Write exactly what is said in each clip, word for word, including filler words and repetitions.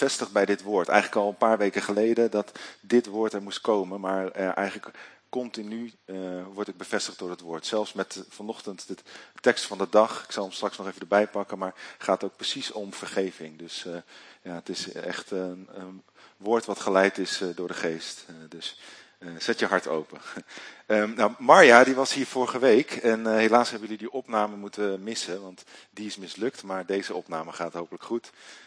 bevestigd bij dit woord. Eigenlijk al een paar weken geleden dat dit woord er moest komen. Maar uh, eigenlijk continu uh, word ik bevestigd door het woord. Zelfs met vanochtend de tekst van de dag. Ik zal hem straks nog even erbij pakken. Maar het gaat ook precies om vergeving. Dus uh, ja, het is echt een, een woord wat geleid is uh, door de geest. Uh, dus uh, zet je hart open. Um, nou, Marja die was hier vorige week. En uh, helaas hebben jullie die opname moeten missen. Want die is mislukt. Maar deze opname gaat hopelijk goed.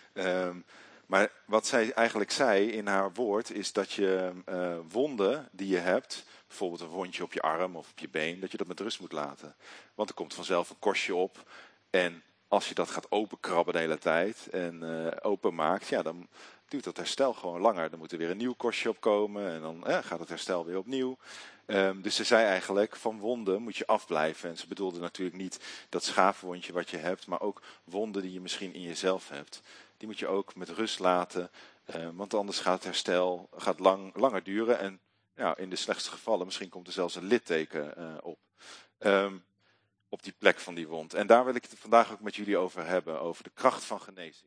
Um, maar wat zij eigenlijk zei in haar woord is dat je uh, wonden die je hebt, bijvoorbeeld een wondje op je arm of op je been, dat je dat met rust moet laten. Want er komt vanzelf een korstje op en als je dat gaat openkrabben de hele tijd en uh, openmaakt, ja, dan duurt dat herstel gewoon langer. Dan moet er weer een nieuw korstje op komen en dan eh, gaat het herstel weer opnieuw. Um, dus ze zei eigenlijk, van wonden moet je afblijven. En ze bedoelde natuurlijk niet dat schaafwondje wat je hebt, maar ook wonden die je misschien in jezelf hebt. Die moet je ook met rust laten, uh, want anders gaat het herstel gaat lang, langer duren. En ja, in de slechtste gevallen, misschien komt er zelfs een litteken uh, op. Um, op die plek van die wond. En daar wil ik het vandaag ook met jullie over hebben, over de kracht van genezing.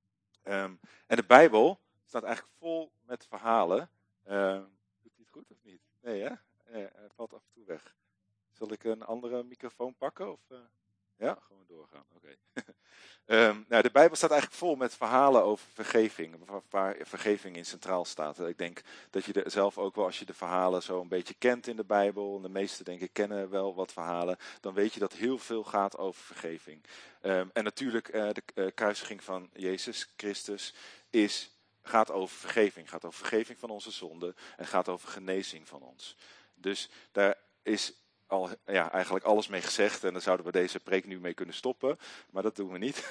Um, en de Bijbel staat eigenlijk vol met verhalen. Uh, doet hij het goed of niet? Nee, hè? Nee, hij valt af en toe weg. Zal ik een andere microfoon pakken? Of, uh... Ja, gewoon doorgaan. Oké. Okay. um, nou, de Bijbel staat eigenlijk vol met verhalen over vergeving. Waar vergeving in centraal staat. Ik denk dat je er zelf ook wel, als je de verhalen zo een beetje kent in de Bijbel. En de meesten denk ik kennen wel wat verhalen. Dan weet je dat heel veel gaat over vergeving. Um, en natuurlijk uh, de uh, kruisiging van Jezus Christus is, gaat over vergeving. Gaat over vergeving van onze zonden. En gaat over genezing van ons. Dus daar is al ja, eigenlijk alles mee gezegd. En dan zouden we deze preek nu mee kunnen stoppen. Maar dat doen we niet.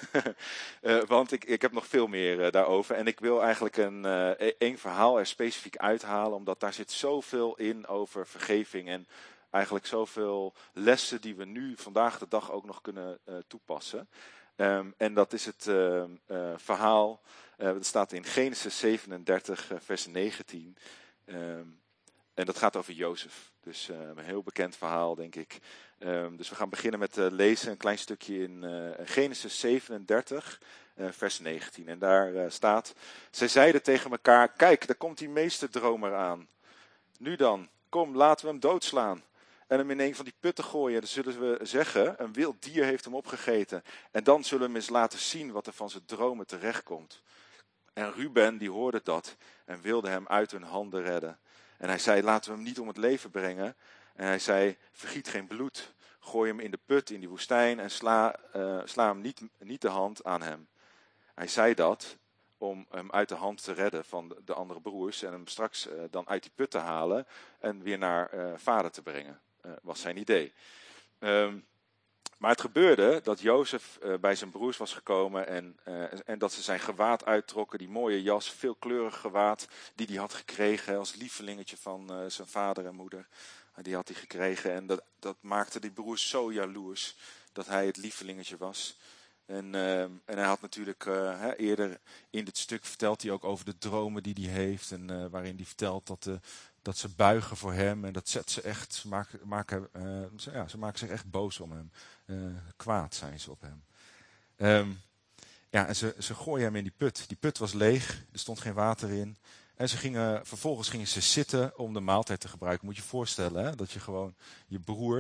uh, want ik, ik heb nog veel meer uh, daarover. En ik wil eigenlijk een uh, één verhaal er specifiek uithalen. Omdat daar zit zoveel in over vergeving. En eigenlijk zoveel lessen die we nu vandaag de dag ook nog kunnen uh, toepassen. Um, en dat is het uh, uh, verhaal. Uh, dat staat in Genesis zevenendertig, uh, vers negentien. Um, En dat gaat over Jozef. Dus uh, een heel bekend verhaal, denk ik. Um, dus we gaan beginnen met uh, lezen een klein stukje in uh, Genesis zevenendertig, uh, vers negentien. En daar uh, staat: zij zeiden tegen elkaar, kijk, daar komt die meesterdromer aan. Nu dan, kom, laten we hem doodslaan. En hem in een van die putten gooien. Dan zullen we zeggen, een wild dier heeft hem opgegeten. En dan zullen we hem eens laten zien wat er van zijn dromen terechtkomt. En Ruben, die hoorde dat en wilde hem uit hun handen redden. En hij zei, laten we hem niet om het leven brengen. En hij zei, vergiet geen bloed. Gooi hem in de put, in die woestijn en sla, uh, sla hem niet, niet de hand aan hem. Hij zei dat om hem uit de hand te redden van de, de andere broers. En hem straks uh, dan uit die put te halen en weer naar uh, vader te brengen. Uh, was zijn idee. Um, Maar het gebeurde dat Jozef uh, bij zijn broers was gekomen en, uh, en dat ze zijn gewaad uittrokken, die mooie jas, veelkleurig gewaad die hij had gekregen als lievelingetje van uh, zijn vader en moeder. Uh, die had hij gekregen en dat, dat maakte die broers zo jaloers dat hij het lievelingetje was. En, uh, en hij had natuurlijk uh, hè, eerder in dit stuk vertelt hij ook over de dromen die hij heeft en uh, waarin hij vertelt dat de Dat ze buigen voor hem en dat zet ze echt, ze maken, maken, uh, ze, ja, ze maken zich echt boos om hem. Uh, kwaad zijn ze op hem. Um, ja, en ze, ze gooien hem in die put. Die put was leeg, er stond geen water in. En ze gingen, vervolgens gingen ze zitten om de maaltijd te gebruiken. Moet je je voorstellen, hè? Dat je gewoon je broer,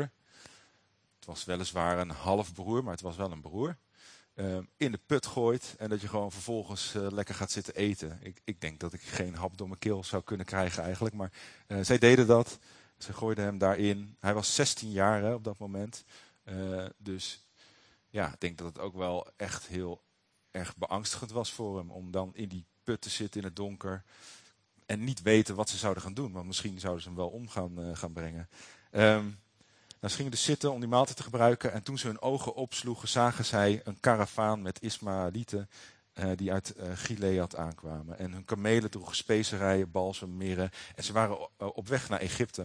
het was weliswaar een halfbroer, maar het was wel een broer, Uh, in de put gooit en dat je gewoon vervolgens uh, lekker gaat zitten eten. Ik, ik denk dat ik geen hap door mijn keel zou kunnen krijgen eigenlijk, maar uh, zij deden dat. Ze gooiden hem daarin. Hij was zestien jaar hè, op dat moment. Uh, dus ja, ik denk dat het ook wel echt heel erg beangstigend was voor hem om dan in die put te zitten in het donker en niet weten wat ze zouden gaan doen, want misschien zouden ze hem wel om gaan, uh, gaan brengen. Um, Nou, ze gingen dus zitten om die maaltijd te gebruiken. En toen ze hun ogen opsloegen, zagen zij een karavaan met Ismaëlieten uh, die uit uh, Gilead aankwamen. En hun kamelen droegen specerijen, balsem, mirre. En ze waren uh, op weg naar Egypte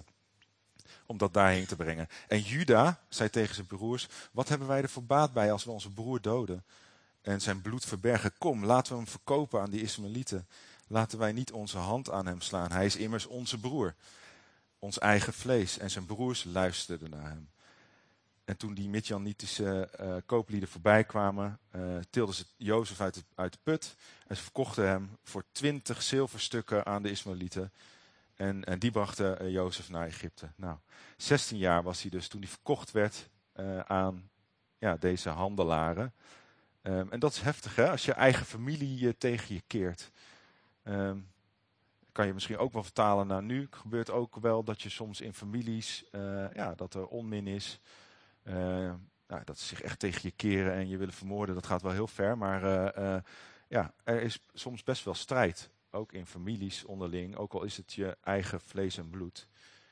om dat daarheen te brengen. En Juda zei tegen zijn broers, wat hebben wij er voor baat bij als we onze broer doden en zijn bloed verbergen? Kom, laten we hem verkopen aan die Ismaëlieten. Laten wij niet onze hand aan hem slaan. Hij is immers onze broer. Ons eigen vlees. En zijn broers luisterden naar hem. en toen die Midjanitische uh, kooplieden voorbij kwamen, uh, tilden ze Jozef uit de, uit de put. En ze verkochten hem voor twintig zilverstukken aan de Ismaëlieten. En, en die brachten uh, Jozef naar Egypte. Nou, zestien jaar was hij dus toen hij verkocht werd uh, aan ja, deze handelaren. Um, en dat is heftig, hè? Als je eigen familie uh, tegen je keert. Um, kan je misschien ook wel vertalen naar nu. Het gebeurt ook wel dat je soms in families, uh, ja, dat er onmin is. Uh, nou, dat ze zich echt tegen je keren en je willen vermoorden, dat gaat wel heel ver. Maar uh, uh, ja, er is soms best wel strijd. Ook in families onderling, ook al is het je eigen vlees en bloed.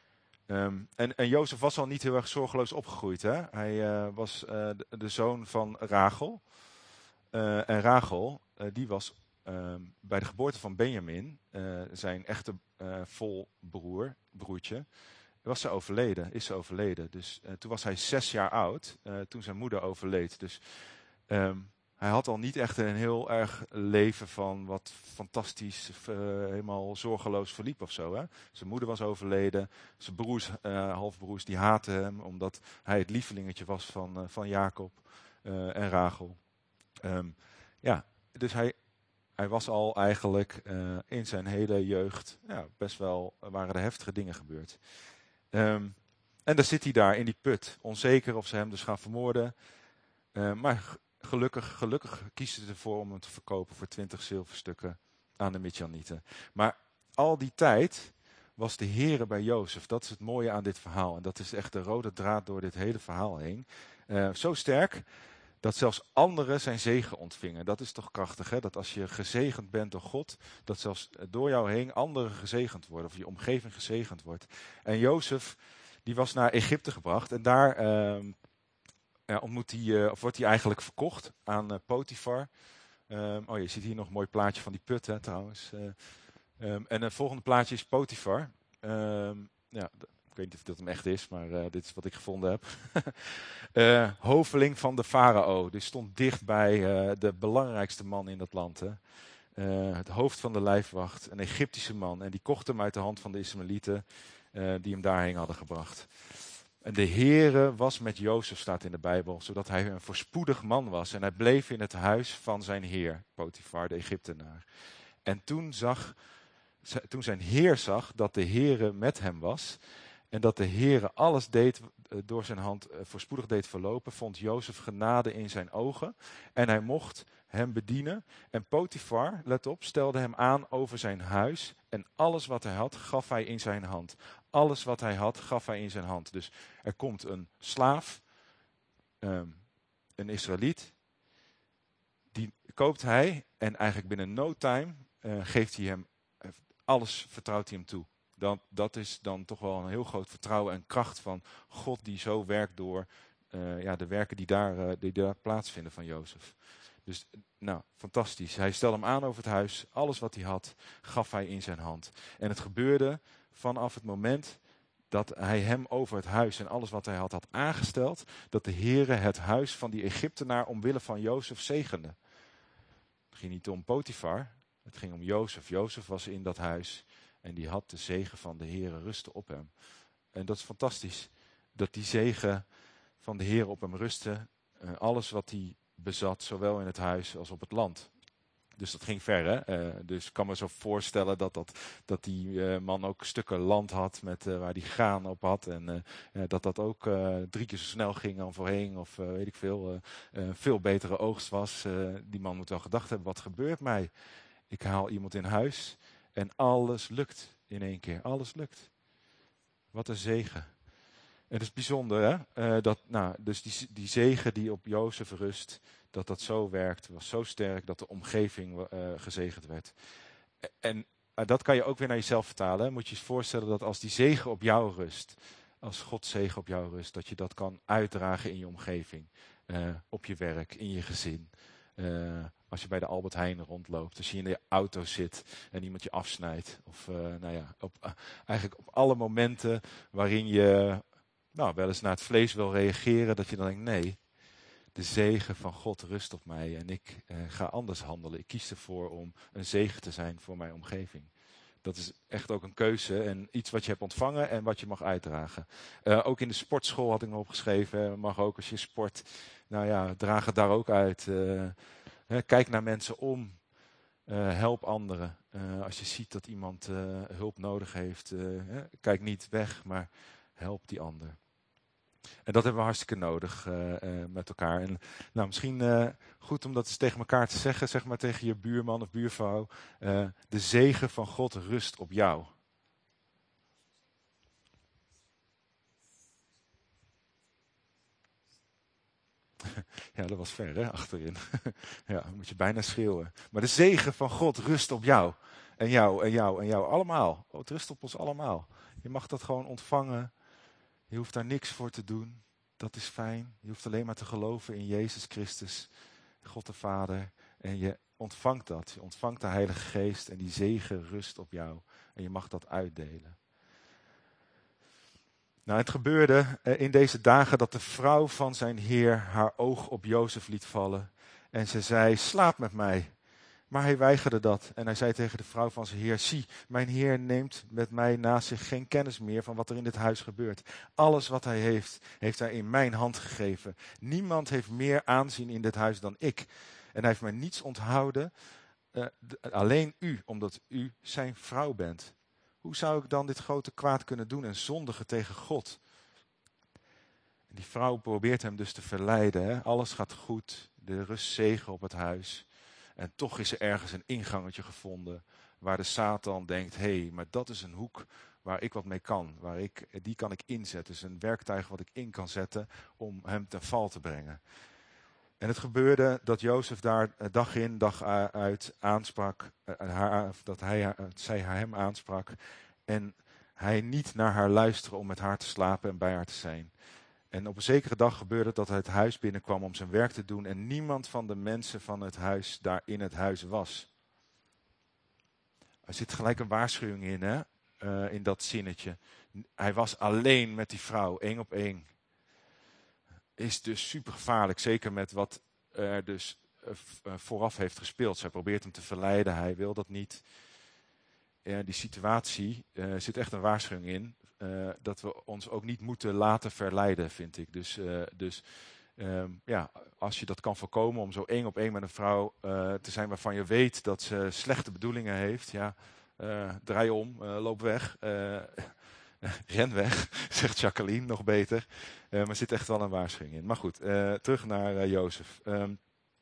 Um, en, en Jozef was al niet heel erg zorgeloos opgegroeid. Hè? Hij uh, was uh, de, de zoon van Rachel. Uh, en Rachel, uh, die was uh, bij de geboorte van Benjamin, uh, zijn echte uh, volbroer, broertje, was ze overleden, is ze overleden. Dus uh, toen was hij zes jaar oud, uh, toen zijn moeder overleed. Dus um, hij had al niet echt een heel erg leven van wat fantastisch, uh, helemaal zorgeloos verliep of zo. Hè? Zijn moeder was overleden, zijn broers, uh, halfbroers, die haatten hem, omdat hij het lievelingetje was van, uh, van Jacob uh, en Rachel. Um, ja, dus hij, hij was al eigenlijk uh, in zijn hele jeugd, ja, best wel, waren er heftige dingen gebeurd. Um, en dan zit hij daar in die put, onzeker of ze hem dus gaan vermoorden. Uh, maar gelukkig, gelukkig kiezen ze ervoor om hem te verkopen voor twintig zilverstukken aan de Midjanieten. Maar al die tijd was de Heere bij Jozef. Dat is het mooie aan dit verhaal. En dat is echt de rode draad door dit hele verhaal heen. Uh, zo sterk dat zelfs anderen zijn zegen ontvingen. Dat is toch krachtig, hè? Dat als je gezegend bent door God, dat zelfs door jou heen anderen gezegend worden, of je omgeving gezegend wordt. En Jozef, die was naar Egypte gebracht en daar uh, ja, ontmoet hij, uh, of wordt hij eigenlijk verkocht aan uh, Potifar. Um, oh, je ziet hier nog een mooi plaatje van die put, hè, trouwens. Uh, um, en het volgende plaatje is Potifar. Um, ja, ik weet niet of dat hem echt is, maar uh, dit is wat ik gevonden heb. uh, hoveling van de farao. Dus stond dicht bij uh, de belangrijkste man in dat land. Hè. Uh, het hoofd van de lijfwacht, een Egyptische man. En die kocht hem uit de hand van de Ismaëlieten uh, die hem daarheen hadden gebracht. En de Heere was met Jozef, staat in de Bijbel, zodat hij een voorspoedig man was. En hij bleef in het huis van zijn heer, Potifar, de Egyptenaar. En toen, zag, toen zijn heer zag dat de Heere met hem was en dat de Heere alles deed, door zijn hand voorspoedig deed verlopen, vond Jozef genade in zijn ogen en hij mocht hem bedienen. En Potifar, let op, stelde hem aan over zijn huis en alles wat hij had, gaf hij in zijn hand. Alles wat hij had, gaf hij in zijn hand. Dus er komt een slaaf, um, een Israëliet, die koopt hij en eigenlijk binnen no time uh, geeft hij hem, uh, alles vertrouwt hij hem toe. Dat, dat is dan toch wel een heel groot vertrouwen en kracht van God die zo werkt door uh, ja, de werken die daar, uh, die daar plaatsvinden van Jozef. Dus nou, fantastisch. Hij stelde hem aan over het huis. Alles wat hij had, gaf hij in zijn hand. En het gebeurde vanaf het moment dat hij hem over het huis en alles wat hij had had aangesteld, dat de Heere het huis van die Egyptenaar omwille van Jozef zegende. Het ging niet om Potifar, het ging om Jozef. Jozef was in dat huis en die had de zegen van de Heere rusten op hem. En dat is fantastisch, dat die zegen van de Heere op hem rustte. Uh, alles wat hij bezat, zowel in het huis als op het land. Dus dat ging ver, hè? Uh, dus ik kan me zo voorstellen dat, dat, dat die uh, man ook stukken land had met, uh, waar die graan op had. En uh, uh, dat dat ook uh, drie keer zo snel ging dan voorheen. Of uh, weet ik veel, uh, uh, veel betere oogst was. Uh, die man moet wel gedacht hebben, wat gebeurt mij? Ik haal iemand in huis en alles lukt in één keer. Alles lukt. Wat een zegen. En het is bijzonder, hè? Uh, dat, nou, dus die, die zegen die op Jozef rust, dat dat zo werkt, was zo sterk dat de omgeving uh, gezegend werd. En uh, dat kan je ook weer naar jezelf vertalen. Hè? Moet je je voorstellen dat als die zegen op jou rust, als Gods zegen op jou rust, dat je dat kan uitdragen in je omgeving. Uh, op je werk, in je gezin. Uh, als je bij de Albert Heijn rondloopt, als je in de auto zit en iemand je afsnijdt. Of uh, nou ja, op, uh, eigenlijk op alle momenten waarin je nou, wel eens naar het vlees wil reageren, dat je dan denkt, nee, de zegen van God rust op mij en ik uh, ga anders handelen. Ik kies ervoor om een zegen te zijn voor mijn omgeving. Dat is echt ook een keuze en iets wat je hebt ontvangen en wat je mag uitdragen. Uh, ook in de sportschool had ik nog opgeschreven, mag ook als je sport, nou ja, draag het daar ook uit. Uh, hè, kijk naar mensen om, uh, help anderen. Uh, als je ziet dat iemand uh, hulp nodig heeft, uh, hè, kijk niet weg, maar help die ander. En dat hebben we hartstikke nodig uh, uh, met elkaar. En nou, misschien uh, goed om dat eens tegen elkaar te zeggen, zeg maar tegen je buurman of buurvrouw. Uh, de zegen van God rust op jou. Ja, dat was ver, hè, achterin. Ja, dan moet je bijna schreeuwen. Maar de zegen van God rust op jou. En jou, en jou, en jou. Allemaal. Het rust op ons allemaal. Je mag dat gewoon ontvangen. Je hoeft daar niks voor te doen. Dat is fijn. Je hoeft alleen maar te geloven in Jezus Christus, God de Vader. En je ontvangt dat. Je ontvangt de Heilige Geest en die zegen rust op jou. En je mag dat uitdelen. Nou, het gebeurde in deze dagen dat de vrouw van zijn heer haar oog op Jozef liet vallen. En ze zei, slaap met mij. Maar hij weigerde dat. En hij zei tegen de vrouw van zijn heer, zie, mijn heer neemt met mij naast zich geen kennis meer van wat er in dit huis gebeurt. Alles wat hij heeft, heeft hij in mijn hand gegeven. Niemand heeft meer aanzien in dit huis dan ik. En hij heeft mij niets onthouden, uh, d- alleen u, omdat u zijn vrouw bent. Hoe zou ik dan dit grote kwaad kunnen doen en zondigen tegen God? En die vrouw probeert hem dus te verleiden. Hè? Alles gaat goed, de rust zegen op het huis. En toch is er ergens een ingangetje gevonden waar de Satan denkt, hé, hey, maar dat is een hoek waar ik wat mee kan. Waar ik, die kan ik inzetten. Dus een werktuig wat ik in kan zetten om hem ten val te brengen. En het gebeurde dat Jozef daar dag in, dag uit aansprak. Haar, dat hij, zij hem aansprak. En hij niet naar haar luisterde om met haar te slapen en bij haar te zijn. En op een zekere dag gebeurde het dat hij het huis binnenkwam om zijn werk te doen. En niemand van de mensen van het huis daar in het huis was. Er zit gelijk een waarschuwing in, hè? Uh, in dat zinnetje. Hij was alleen met die vrouw, één op één. Is dus super gevaarlijk, zeker met wat er dus uh, vooraf heeft gespeeld. Zij probeert hem te verleiden, hij wil dat niet. Uh, die situatie uh, zit echt een waarschuwing in. Uh, dat we ons ook niet moeten laten verleiden, vind ik. Dus, uh, dus um, ja, als je dat kan voorkomen om zo één op één met een vrouw uh, te zijn waarvan je weet dat ze slechte bedoelingen heeft. Ja, uh, draai om, uh, loop weg. Uh, ren weg, zegt Jacqueline, nog beter. Uh, maar er zit echt wel een waarschuwing in. Maar goed, uh, terug naar uh, Jozef. Um,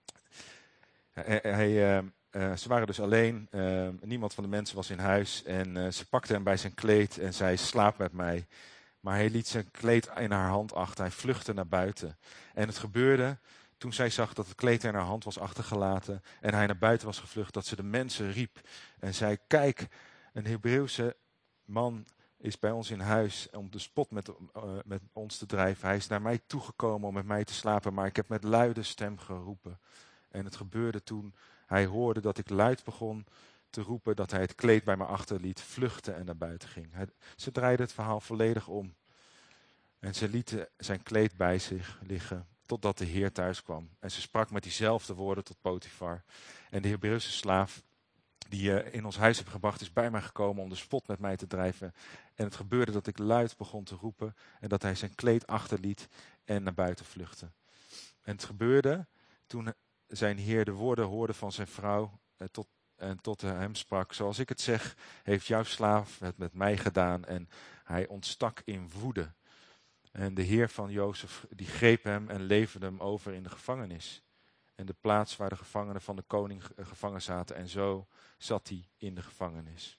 hij... hij uh, Uh, ze waren dus alleen, uh, niemand van de mensen was in huis en uh, ze pakte hem bij zijn kleed en zei, slaap met mij. Maar hij liet zijn kleed in haar hand achter, hij vluchtte naar buiten. En het gebeurde toen zij zag dat het kleed in haar hand was achtergelaten en hij naar buiten was gevlucht, dat ze de mensen riep en zei, kijk, een Hebreeuwse man is bij ons in huis om de spot met, uh, met ons te drijven. Hij is naar mij toegekomen om met mij te slapen, maar ik heb met luide stem geroepen. En het gebeurde toen hij hoorde dat ik luid begon te roepen dat hij het kleed bij me achterliet, vluchtte en naar buiten ging. Hij, ze draaide het verhaal volledig om. En ze lieten zijn kleed bij zich liggen totdat de Heer thuis kwam. En ze sprak met diezelfde woorden tot Potifar. En de Hebreeuwse slaaf die je in ons huis hebt gebracht is bij mij gekomen om de spot met mij te drijven. En het gebeurde dat ik luid begon te roepen en dat hij zijn kleed achterliet en naar buiten vluchtte. En het gebeurde toen zijn heer de woorden hoorde van zijn vrouw eh, tot, en tot hem sprak. Zoals ik het zeg, heeft jouw slaaf het met mij gedaan. En hij ontstak in woede. En de heer van Jozef die greep hem en leverde hem over in de gevangenis. En de plaats waar de gevangenen van de koning gevangen zaten. En zo zat hij in de gevangenis.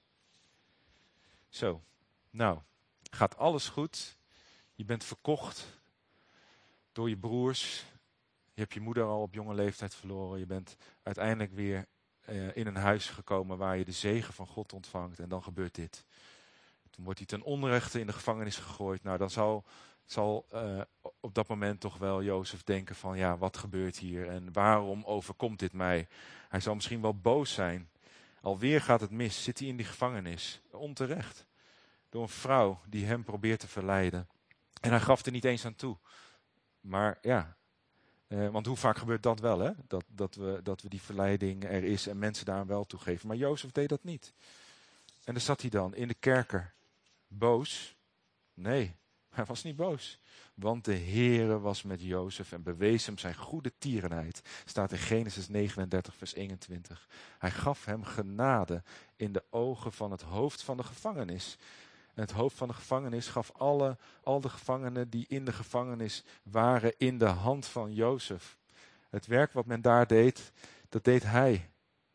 Zo, nou, gaat alles goed. Je bent verkocht door je broers. Je hebt je moeder al op jonge leeftijd verloren. Je bent uiteindelijk weer uh, in een huis gekomen waar je de zegen van God ontvangt. En dan gebeurt dit. Toen wordt hij ten onrechte in de gevangenis gegooid. Nou, dan zal, zal uh, op dat moment toch wel Jozef denken van, ja, wat gebeurt hier? En waarom overkomt dit mij? Hij zal misschien wel boos zijn. Alweer gaat het mis. Zit hij in die gevangenis? Onterecht. Door een vrouw die hem probeert te verleiden. En hij gaf er niet eens aan toe. Maar ja... Uh, want hoe vaak gebeurt dat wel, hè? Dat, dat, we, dat we die verleiding er is en mensen daar wel toegeven. Maar Jozef deed dat niet. En daar zat hij dan in de kerker. Boos? Nee, hij was niet boos. Want de Heere was met Jozef en bewees hem zijn goede tierenheid. Staat in Genesis negenendertig vers eenentwintig. Hij gaf hem genade in de ogen van het hoofd van de gevangenis. En het hoofd van de gevangenis gaf alle, al de gevangenen die in de gevangenis waren in de hand van Jozef. Het werk wat men daar deed, dat deed hij.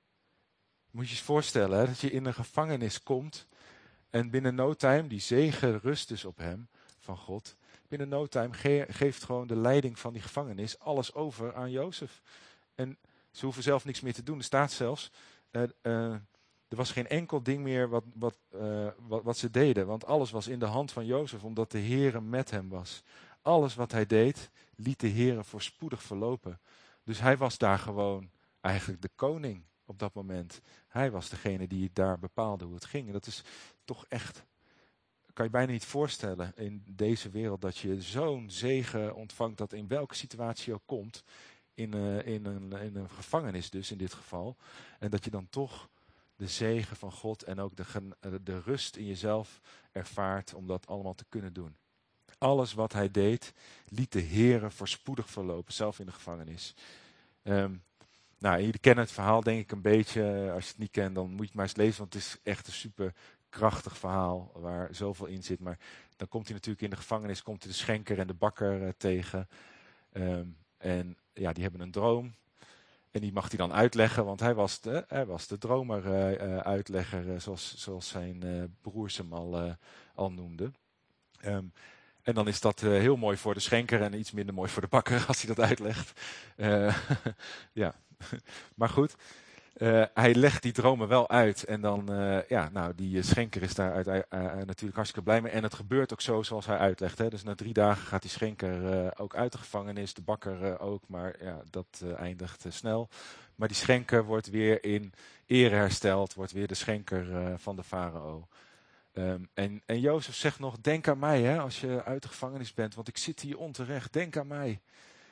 Moet je je eens voorstellen, hè, dat je in een gevangenis komt en binnen no time, die zegen rust dus op hem, van God. Binnen no time ge- geeft gewoon de leiding van die gevangenis alles over aan Jozef. En ze hoeven zelf niks meer te doen. Er staat zelfs, uh, uh, er was geen enkel ding meer wat, wat, uh, wat, wat ze deden. Want alles was in de hand van Jozef, omdat de Heere met hem was. Alles wat hij deed, liet de Heere voorspoedig verlopen. Dus hij was daar gewoon eigenlijk de koning op dat moment. Hij was degene die daar bepaalde hoe het ging. En dat is toch echt, kan je bijna niet voorstellen in deze wereld, dat je zo'n zegen ontvangt dat in welke situatie ook komt, in, uh, in, een, in een gevangenis dus in dit geval, en dat je dan toch de zegen van God en ook de, de rust in jezelf ervaart om dat allemaal te kunnen doen. Alles wat hij deed, liet de Heere voorspoedig verlopen, zelf in de gevangenis. Um, nou, jullie kennen het verhaal denk ik een beetje. Als je het niet kent, dan moet je het maar eens lezen, want het is echt een super krachtig verhaal waar zoveel in zit. Maar dan komt hij natuurlijk in de gevangenis, komt hij de schenker en de bakker uh, tegen. Um, en ja, die hebben een droom. En die mag hij dan uitleggen, want hij was de, hij was de dromer uh, uh, uitlegger, uh, zoals, zoals zijn uh, broers hem al, uh, al noemden. Um, en dan is dat uh, heel mooi voor de schenker en iets minder mooi voor de bakker als hij dat uitlegt. Uh, ja, maar goed. Uh, hij legt die dromen wel uit en dan, uh, ja, nou, die schenker is daar uit, uh, uh, natuurlijk hartstikke blij mee. En het gebeurt ook zo zoals hij uitlegt. Hè. Dus na drie dagen gaat die schenker uh, ook uit de gevangenis, de bakker uh, ook, maar ja, dat uh, eindigt uh, snel. Maar die schenker wordt weer in ere hersteld, wordt weer de schenker uh, van de farao. Um, en, en Jozef zegt nog, denk aan mij hè, als je uit de gevangenis bent, want ik zit hier onterecht, denk aan mij.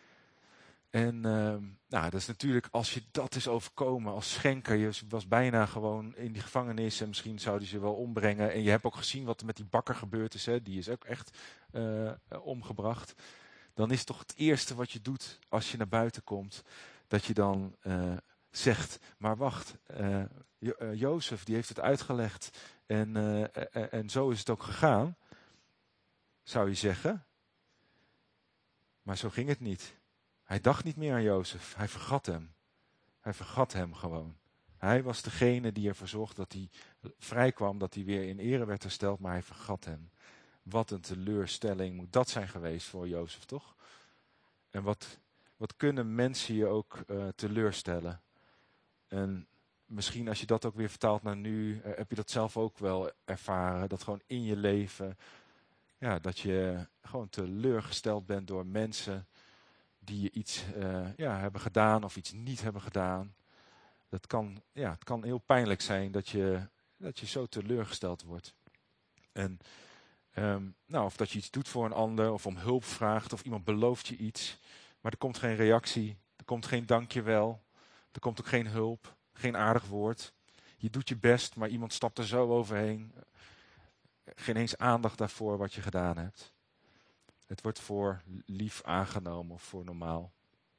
En um, nou, dat is natuurlijk, als je dat is overkomen als schenker, je was bijna gewoon in die gevangenis en misschien zou die ze wel ombrengen. En je hebt ook gezien wat er met die bakker gebeurd is, hè, die is ook echt uh, omgebracht. Dan is toch het eerste wat je doet als je naar buiten komt, dat je dan uh, zegt, maar wacht, uh, jo- uh, Jozef die heeft het uitgelegd en, uh, uh, en zo is het ook gegaan, zou je zeggen. Maar zo ging het niet. Hij dacht niet meer aan Jozef. Hij vergat hem. Hij vergat hem gewoon. Hij was degene die ervoor zorgde dat hij vrij kwam, dat hij weer in ere werd hersteld, maar hij vergat hem. Wat een teleurstelling moet dat zijn geweest voor Jozef, toch? En wat, wat kunnen mensen je ook uh, teleurstellen? En misschien als je dat ook weer vertaalt naar nu, uh, heb je dat zelf ook wel ervaren, dat gewoon in je leven, ja, dat je gewoon teleurgesteld bent door mensen die je iets uh, ja, hebben gedaan of iets niet hebben gedaan. Dat kan, ja, het kan heel pijnlijk zijn dat je, dat je zo teleurgesteld wordt. En, um, nou, of dat je iets doet voor een ander, of om hulp vraagt, of iemand belooft je iets, maar er komt geen reactie, er komt geen dankjewel, er komt ook geen hulp, geen aardig woord. Je doet je best, maar iemand stapt er zo overheen. Geen eens aandacht daarvoor wat je gedaan hebt. Het wordt voor lief aangenomen of voor normaal.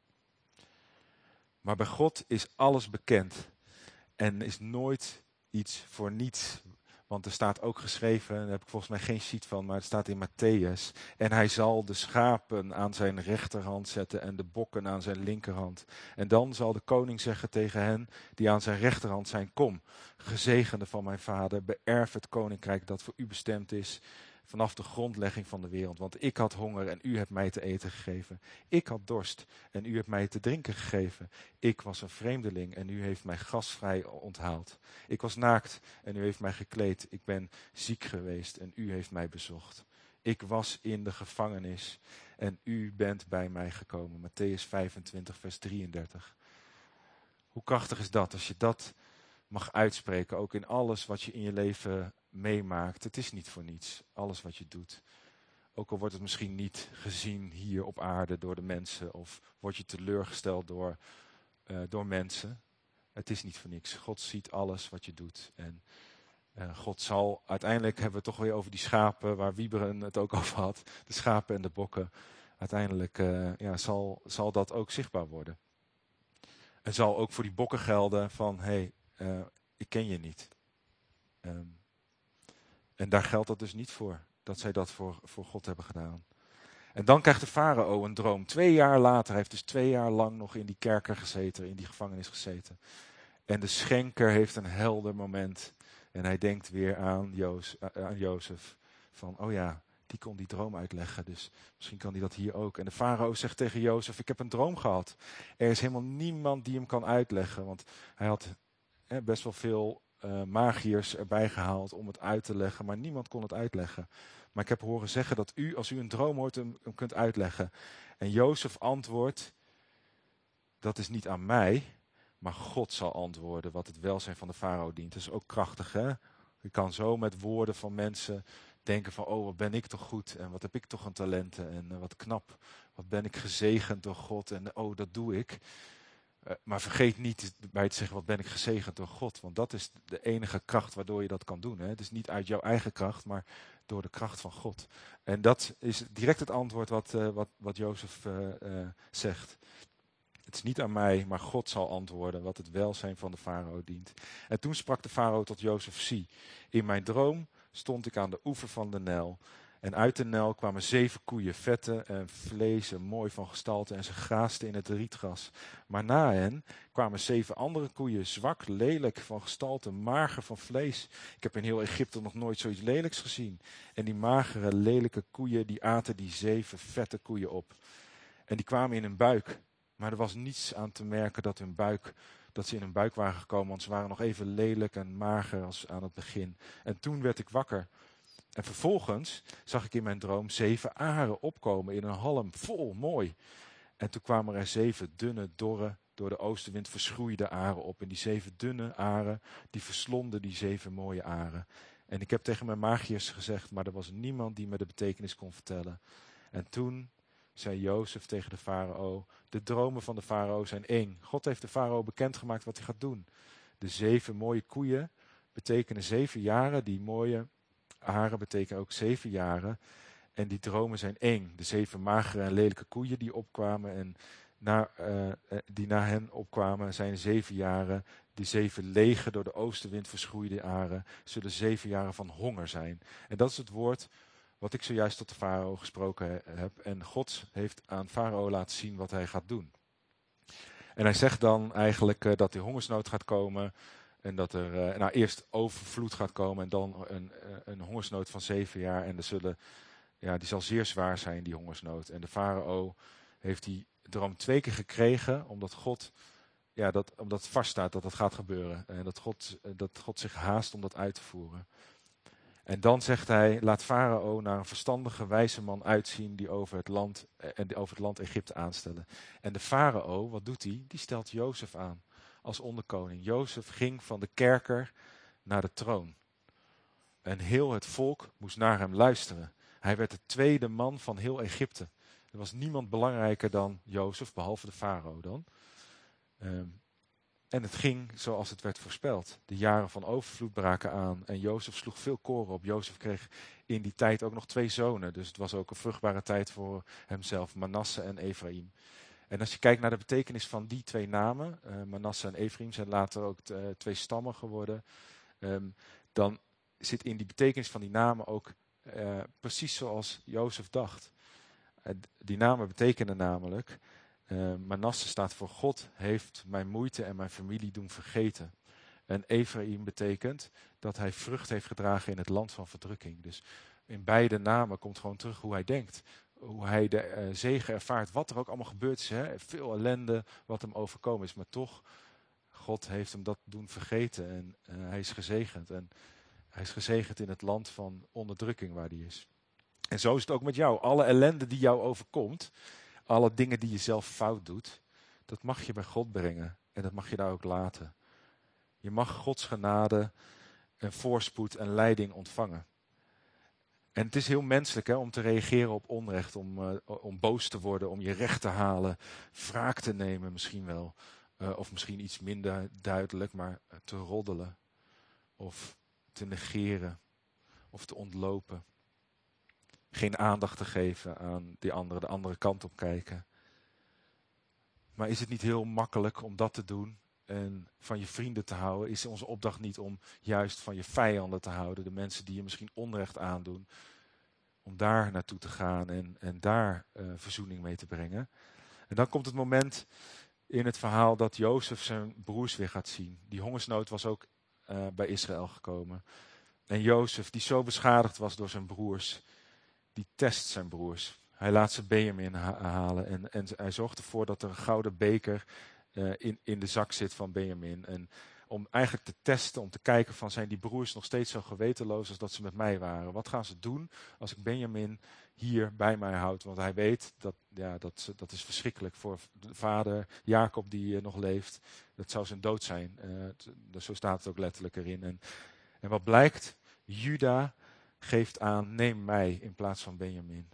Maar bij God is alles bekend en is nooit iets voor niets. Want er staat ook geschreven, daar heb ik volgens mij geen sheet van, maar het staat in Matthäus. En hij zal de schapen aan zijn rechterhand zetten en de bokken aan zijn linkerhand. En dan zal de koning zeggen tegen hen die aan zijn rechterhand zijn, kom, gezegende van mijn vader, beërf het koninkrijk dat voor u bestemd is vanaf de grondlegging van de wereld. Want ik had honger en u hebt mij te eten gegeven. Ik had dorst en u hebt mij te drinken gegeven. Ik was een vreemdeling en u heeft mij gastvrij onthaald. Ik was naakt en u heeft mij gekleed. Ik ben ziek geweest en u heeft mij bezocht. Ik was in de gevangenis en u bent bij mij gekomen. Matthäus vijfentwintig vers drieëndertig. Hoe krachtig is dat als je dat mag uitspreken, ook in alles wat je in je leven meemaakt. Het is niet voor niets, alles wat je doet. Ook al wordt het misschien niet gezien hier op aarde door de mensen, of word je teleurgesteld door, uh, door mensen. Het is niet voor niks. God ziet alles wat je doet. En Uh, God zal, uiteindelijk hebben we het toch weer over die schapen, waar Wieberen het ook over had. De schapen en de bokken. Uiteindelijk uh, ja, zal, zal dat ook zichtbaar worden. En zal ook voor die bokken gelden van, hé, hey, uh, ik ken je niet. Um, en daar geldt dat dus niet voor, dat zij dat voor, voor God hebben gedaan. En dan krijgt de farao een droom. Twee jaar later, hij heeft dus twee jaar lang nog in die kerker gezeten, in die gevangenis gezeten. En de schenker heeft een helder moment. En hij denkt weer aan, Joos, aan Jozef. Van, oh ja, die kon die droom uitleggen. Dus misschien kan hij dat hier ook. En de farao zegt tegen Jozef, ik heb een droom gehad. Er is helemaal niemand die hem kan uitleggen. Want hij had eh, best wel veel uh, magiërs erbij gehaald om het uit te leggen. Maar niemand kon het uitleggen. Maar ik heb horen zeggen dat u, als u een droom hoort, hem, hem kunt uitleggen. En Jozef antwoordt, dat is niet aan mij, maar God zal antwoorden wat het welzijn van de farao dient. Dat is ook krachtig, hè? Je kan zo met woorden van mensen denken van, oh, wat ben ik toch goed en wat heb ik toch een talenten en uh, wat knap. Wat ben ik gezegend door God en oh, dat doe ik. Uh, maar vergeet niet bij te zeggen, wat ben ik gezegend door God. Want dat is de enige kracht waardoor je dat kan doen. Hè? Het is niet uit jouw eigen kracht, maar door de kracht van God. En dat is direct het antwoord wat, uh, wat, wat Jozef uh, uh, zegt. Het is niet aan mij, maar God zal antwoorden wat het welzijn van de farao dient. En toen sprak de farao tot Jozef, zie, in mijn droom stond ik aan de oever van de Nijl. En uit de Nijl kwamen zeven koeien, vette en vlees en mooi van gestalte en ze graasten in het rietgras. Maar na hen kwamen zeven andere koeien, zwak, lelijk van gestalte, mager van vlees. Ik heb in heel Egypte nog nooit zoiets lelijks gezien. En die magere, lelijke koeien, die aten die zeven vette koeien op. En die kwamen in hun buik. Maar er was niets aan te merken dat, hun buik, dat ze in hun buik waren gekomen. Want ze waren nog even lelijk en mager als aan het begin. En toen werd ik wakker. En vervolgens zag ik in mijn droom zeven aren opkomen in een halm. Vol, mooi. En toen kwamen er zeven dunne, dorre, door de oostenwind verschroeide aren op. En die zeven dunne aren, die verslonden die zeven mooie aren. En ik heb tegen mijn magiërs gezegd, maar er was niemand die me de betekenis kon vertellen. En toen zei Jozef tegen de farao, de dromen van de farao zijn eng. God heeft de farao bekendgemaakt wat hij gaat doen. De zeven mooie koeien betekenen zeven jaren. Die mooie haren betekenen ook zeven jaren. En die dromen zijn eng. De zeven magere en lelijke koeien die opkwamen en na, uh, die na hen opkwamen zijn zeven jaren. Die zeven lege door de oostenwind verschroeide aren zullen zeven jaren van honger zijn. En dat is het woord wat ik zojuist tot de farao gesproken heb. En God heeft aan farao laten zien wat hij gaat doen. En hij zegt dan eigenlijk uh, dat er hongersnood gaat komen. En dat er uh, nou, eerst overvloed gaat komen. En dan een, uh, een hongersnood van zeven jaar. En er zullen, ja, die zal zeer zwaar zijn, die hongersnood. En de farao heeft die droom twee keer gekregen. Omdat God, ja, dat, omdat het vaststaat dat dat gaat gebeuren. En dat God, uh, dat God zich haast om dat uit te voeren. En dan zegt hij, laat farao naar een verstandige, wijze man uitzien die over het land, en over het land Egypte aanstellen. En de farao, wat doet hij? Die stelt Jozef aan als onderkoning. Jozef ging van de kerker naar de troon. En heel het volk moest naar hem luisteren. Hij werd de tweede man van heel Egypte. Er was niemand belangrijker dan Jozef, behalve de farao dan. Um, En het ging zoals het werd voorspeld. De jaren van overvloed braken aan en Jozef sloeg veel koren op. Jozef kreeg in die tijd ook nog twee zonen. Dus het was ook een vruchtbare tijd voor hemzelf, Manasse en Efraïm. En als je kijkt naar de betekenis van die twee namen, uh, Manasse en Efraïm zijn later ook t, uh, twee stammen geworden. Um, dan zit in die betekenis van die namen ook uh, precies zoals Jozef dacht. Uh, die namen betekenen namelijk... Uh, Manasse staat voor God heeft mijn moeite en mijn familie doen vergeten. En Efraïm betekent dat hij vrucht heeft gedragen in het land van verdrukking. Dus in beide namen komt gewoon terug hoe hij denkt. Hoe hij de uh, zegen ervaart, wat er ook allemaal gebeurd is. Hè? Veel ellende wat hem overkomen is. Maar toch, God heeft hem dat doen vergeten. En uh, hij is gezegend. En hij is gezegend in het land van onderdrukking waar hij is. En zo is het ook met jou. Alle ellende die jou overkomt... Alle dingen die je zelf fout doet, dat mag je bij God brengen. En dat mag je daar ook laten. Je mag Gods genade, en voorspoed en leiding ontvangen. En het is heel menselijk hè, om te reageren op onrecht, om, uh, om boos te worden, om je recht te halen, wraak te nemen misschien wel. Uh, of misschien iets minder duidelijk, maar te roddelen. Of te negeren of te ontlopen. Geen aandacht te geven aan die andere, de andere kant op kijken. Maar is het niet heel makkelijk om dat te doen en van je vrienden te houden? Is onze opdracht niet om juist van je vijanden te houden, de mensen die je misschien onrecht aandoen, om daar naartoe te gaan en, en daar uh, verzoening mee te brengen? En dan komt het moment in het verhaal dat Jozef zijn broers weer gaat zien. Die hongersnood was ook uh, bij Israël gekomen. En Jozef, die zo beschadigd was door zijn broers, die test zijn broers. Hij laat ze Benjamin ha- halen en, en hij zorgt ervoor dat er een gouden beker uh, in, in de zak zit van Benjamin. En om eigenlijk te testen, om te kijken van zijn die broers nog steeds zo gewetenloos als dat ze met mij waren. Wat gaan ze doen als ik Benjamin hier bij mij houd? Want hij weet, dat, ja, dat, dat is verschrikkelijk voor de vader Jacob die uh, nog leeft. Dat zou zijn dood zijn. Uh, t- zo staat het ook letterlijk erin. En, en wat blijkt? Juda geeft aan, neem mij in plaats van Benjamin.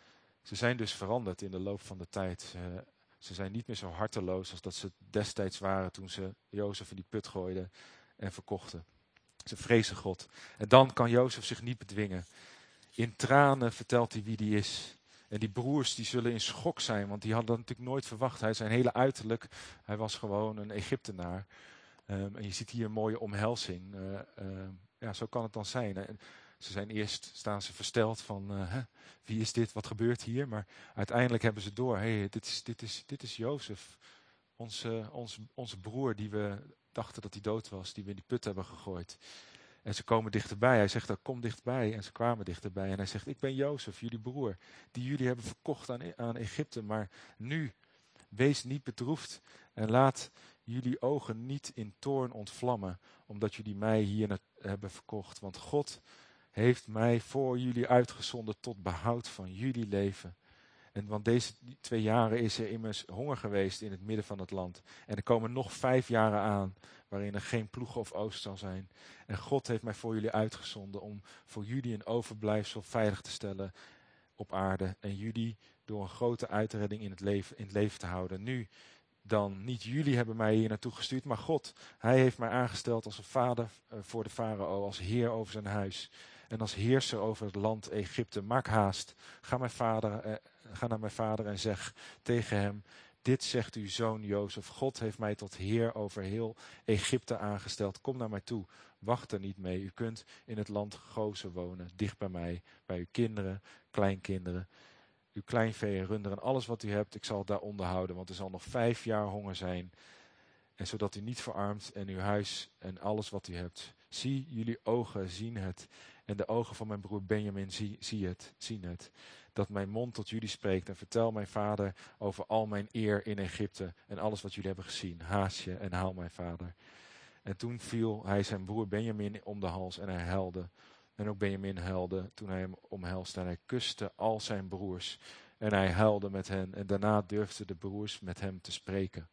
Ze zijn dus veranderd in de loop van de tijd. Ze, ze zijn niet meer zo harteloos als dat ze destijds waren toen ze Jozef in die put gooiden en verkochten. Ze vrezen God. En dan kan Jozef zich niet bedwingen. In tranen vertelt hij wie die is. En die broers die zullen in schok zijn, want die hadden dat natuurlijk nooit verwacht. Hij zijn hele uiterlijk, hij was gewoon een Egyptenaar. Um, en je ziet hier een mooie omhelzing. Uh, uh, ja, zo kan het dan zijn. En ze zijn eerst, staan ze versteld van, uh, hè, wie is dit, wat gebeurt hier? Maar uiteindelijk hebben ze door, hey, dit is, dit is, dit is Jozef, onze, onze, onze broer die we dachten dat hij dood was, die we in die put hebben gegooid. En ze komen dichterbij. Hij zegt, kom dichtbij. En ze kwamen dichterbij. En hij zegt, ik ben Jozef, jullie broer, die jullie hebben verkocht aan, aan Egypte. Maar nu, wees niet bedroefd en laat jullie ogen niet in toorn ontvlammen, omdat jullie mij hier hebben verkocht. Want God heeft mij voor jullie uitgezonden tot behoud van jullie leven. En want deze twee jaren is er immers honger geweest in het midden van het land. En er komen nog vijf jaren aan, waarin er geen ploeg of oost zal zijn. En God heeft mij voor jullie uitgezonden om voor jullie een overblijfsel veilig te stellen op aarde. En jullie door een grote uitredding in het leven, in het leven te houden. Nu dan, niet jullie hebben mij hier naartoe gestuurd, maar God. Hij heeft mij aangesteld als een vader uh, voor de farao, als heer over zijn huis. En als heerser over het land Egypte. Maak haast. Ga, mijn vader, uh, ga naar mijn vader en zeg tegen hem, dit zegt uw zoon Jozef. God heeft mij tot heer over heel Egypte aangesteld. Kom naar mij toe. Wacht er niet mee. U kunt in het land Gozen wonen, dicht bij mij, bij uw kinderen, kleinkinderen. Uw kleinvee en runderen en alles wat u hebt, ik zal het daar onderhouden, want er zal nog vijf jaar honger zijn. En zodat u niet verarmt en uw huis en alles wat u hebt. Zie, jullie ogen zien het. En de ogen van mijn broer Benjamin zie, zie het, zien het. Dat mijn mond tot jullie spreekt en vertel mijn vader over al mijn eer in Egypte en alles wat jullie hebben gezien. Haast je en haal mijn vader. En toen viel hij zijn broer Benjamin om de hals en hij huilde. En ook Benjamin huilde toen hij hem omhelste. En hij kuste al zijn broers. En hij huilde met hen. En daarna durfden de broers met hem te spreken.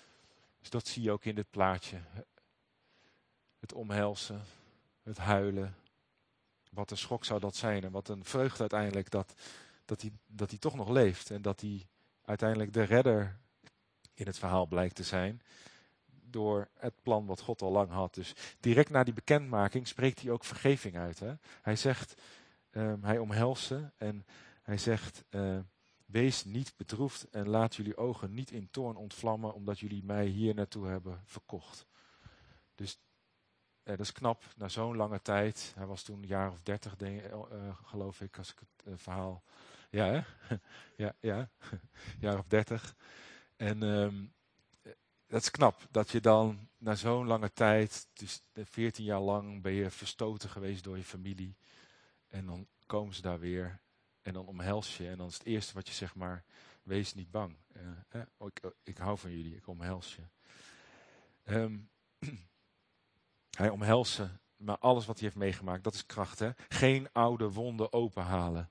Dus dat zie je ook in dit plaatje. Het omhelzen. Het huilen. Wat een schok zou dat zijn. En wat een vreugde uiteindelijk dat, dat, hij, dat hij toch nog leeft. En dat hij uiteindelijk de redder in het verhaal blijkt te zijn. Door het plan wat God al lang had. Dus direct na die bekendmaking spreekt hij ook vergeving uit. Hè? Hij zegt, um, hij omhelst ze en hij zegt, uh, wees niet bedroefd en laat jullie ogen niet in toorn ontvlammen, omdat jullie mij hier naartoe hebben verkocht. Dus uh, dat is knap, na zo'n lange tijd. Hij was toen een jaar of dertig, denk, uh, geloof ik, als ik het uh, verhaal... Ja, hè? ja, ja. jaar of dertig. En... Um, Dat is knap, dat je dan na zo'n lange tijd, dus veertien jaar lang ben je verstoten geweest door je familie. En dan komen ze daar weer en dan omhels je. En dan is het eerste wat je zegt maar, wees niet bang. Uh, eh, oh, ik, oh, ik hou van jullie, ik omhels je. Um, hij omhelst ze, maar alles wat hij heeft meegemaakt, dat is kracht. Hè? Geen oude wonden openhalen.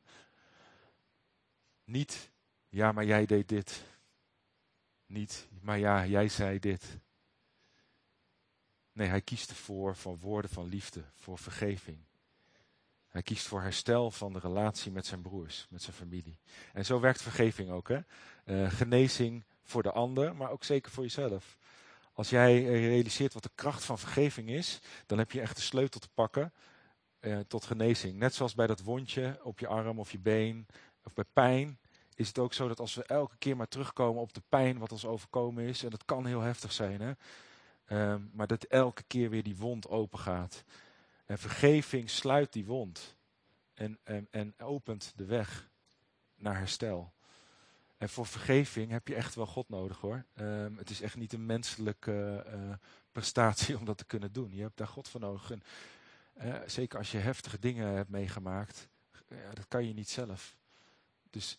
Niet, ja maar jij deed dit. Niet, maar ja, jij zei dit. Nee, hij kiest ervoor voor woorden van liefde, voor vergeving. Hij kiest voor herstel van de relatie met zijn broers, met zijn familie. En zo werkt vergeving ook. Hè? Uh, genezing voor de ander, maar ook zeker voor jezelf. Als jij realiseert wat de kracht van vergeving is, dan heb je echt de sleutel te pakken uh, tot genezing. Net zoals bij dat wondje op je arm of je been of bij pijn, is het ook zo dat als we elke keer maar terugkomen op de pijn wat ons overkomen is, en dat kan heel heftig zijn, hè? Um, maar dat elke keer weer die wond open gaat. En vergeving sluit die wond en, en, en opent de weg naar herstel. En voor vergeving heb je echt wel God nodig, hoor. Um, het is echt niet een menselijke uh, prestatie om dat te kunnen doen. Je hebt daar God voor nodig. En, uh, zeker als je heftige dingen hebt meegemaakt, ja, dat kan je niet zelf. Dus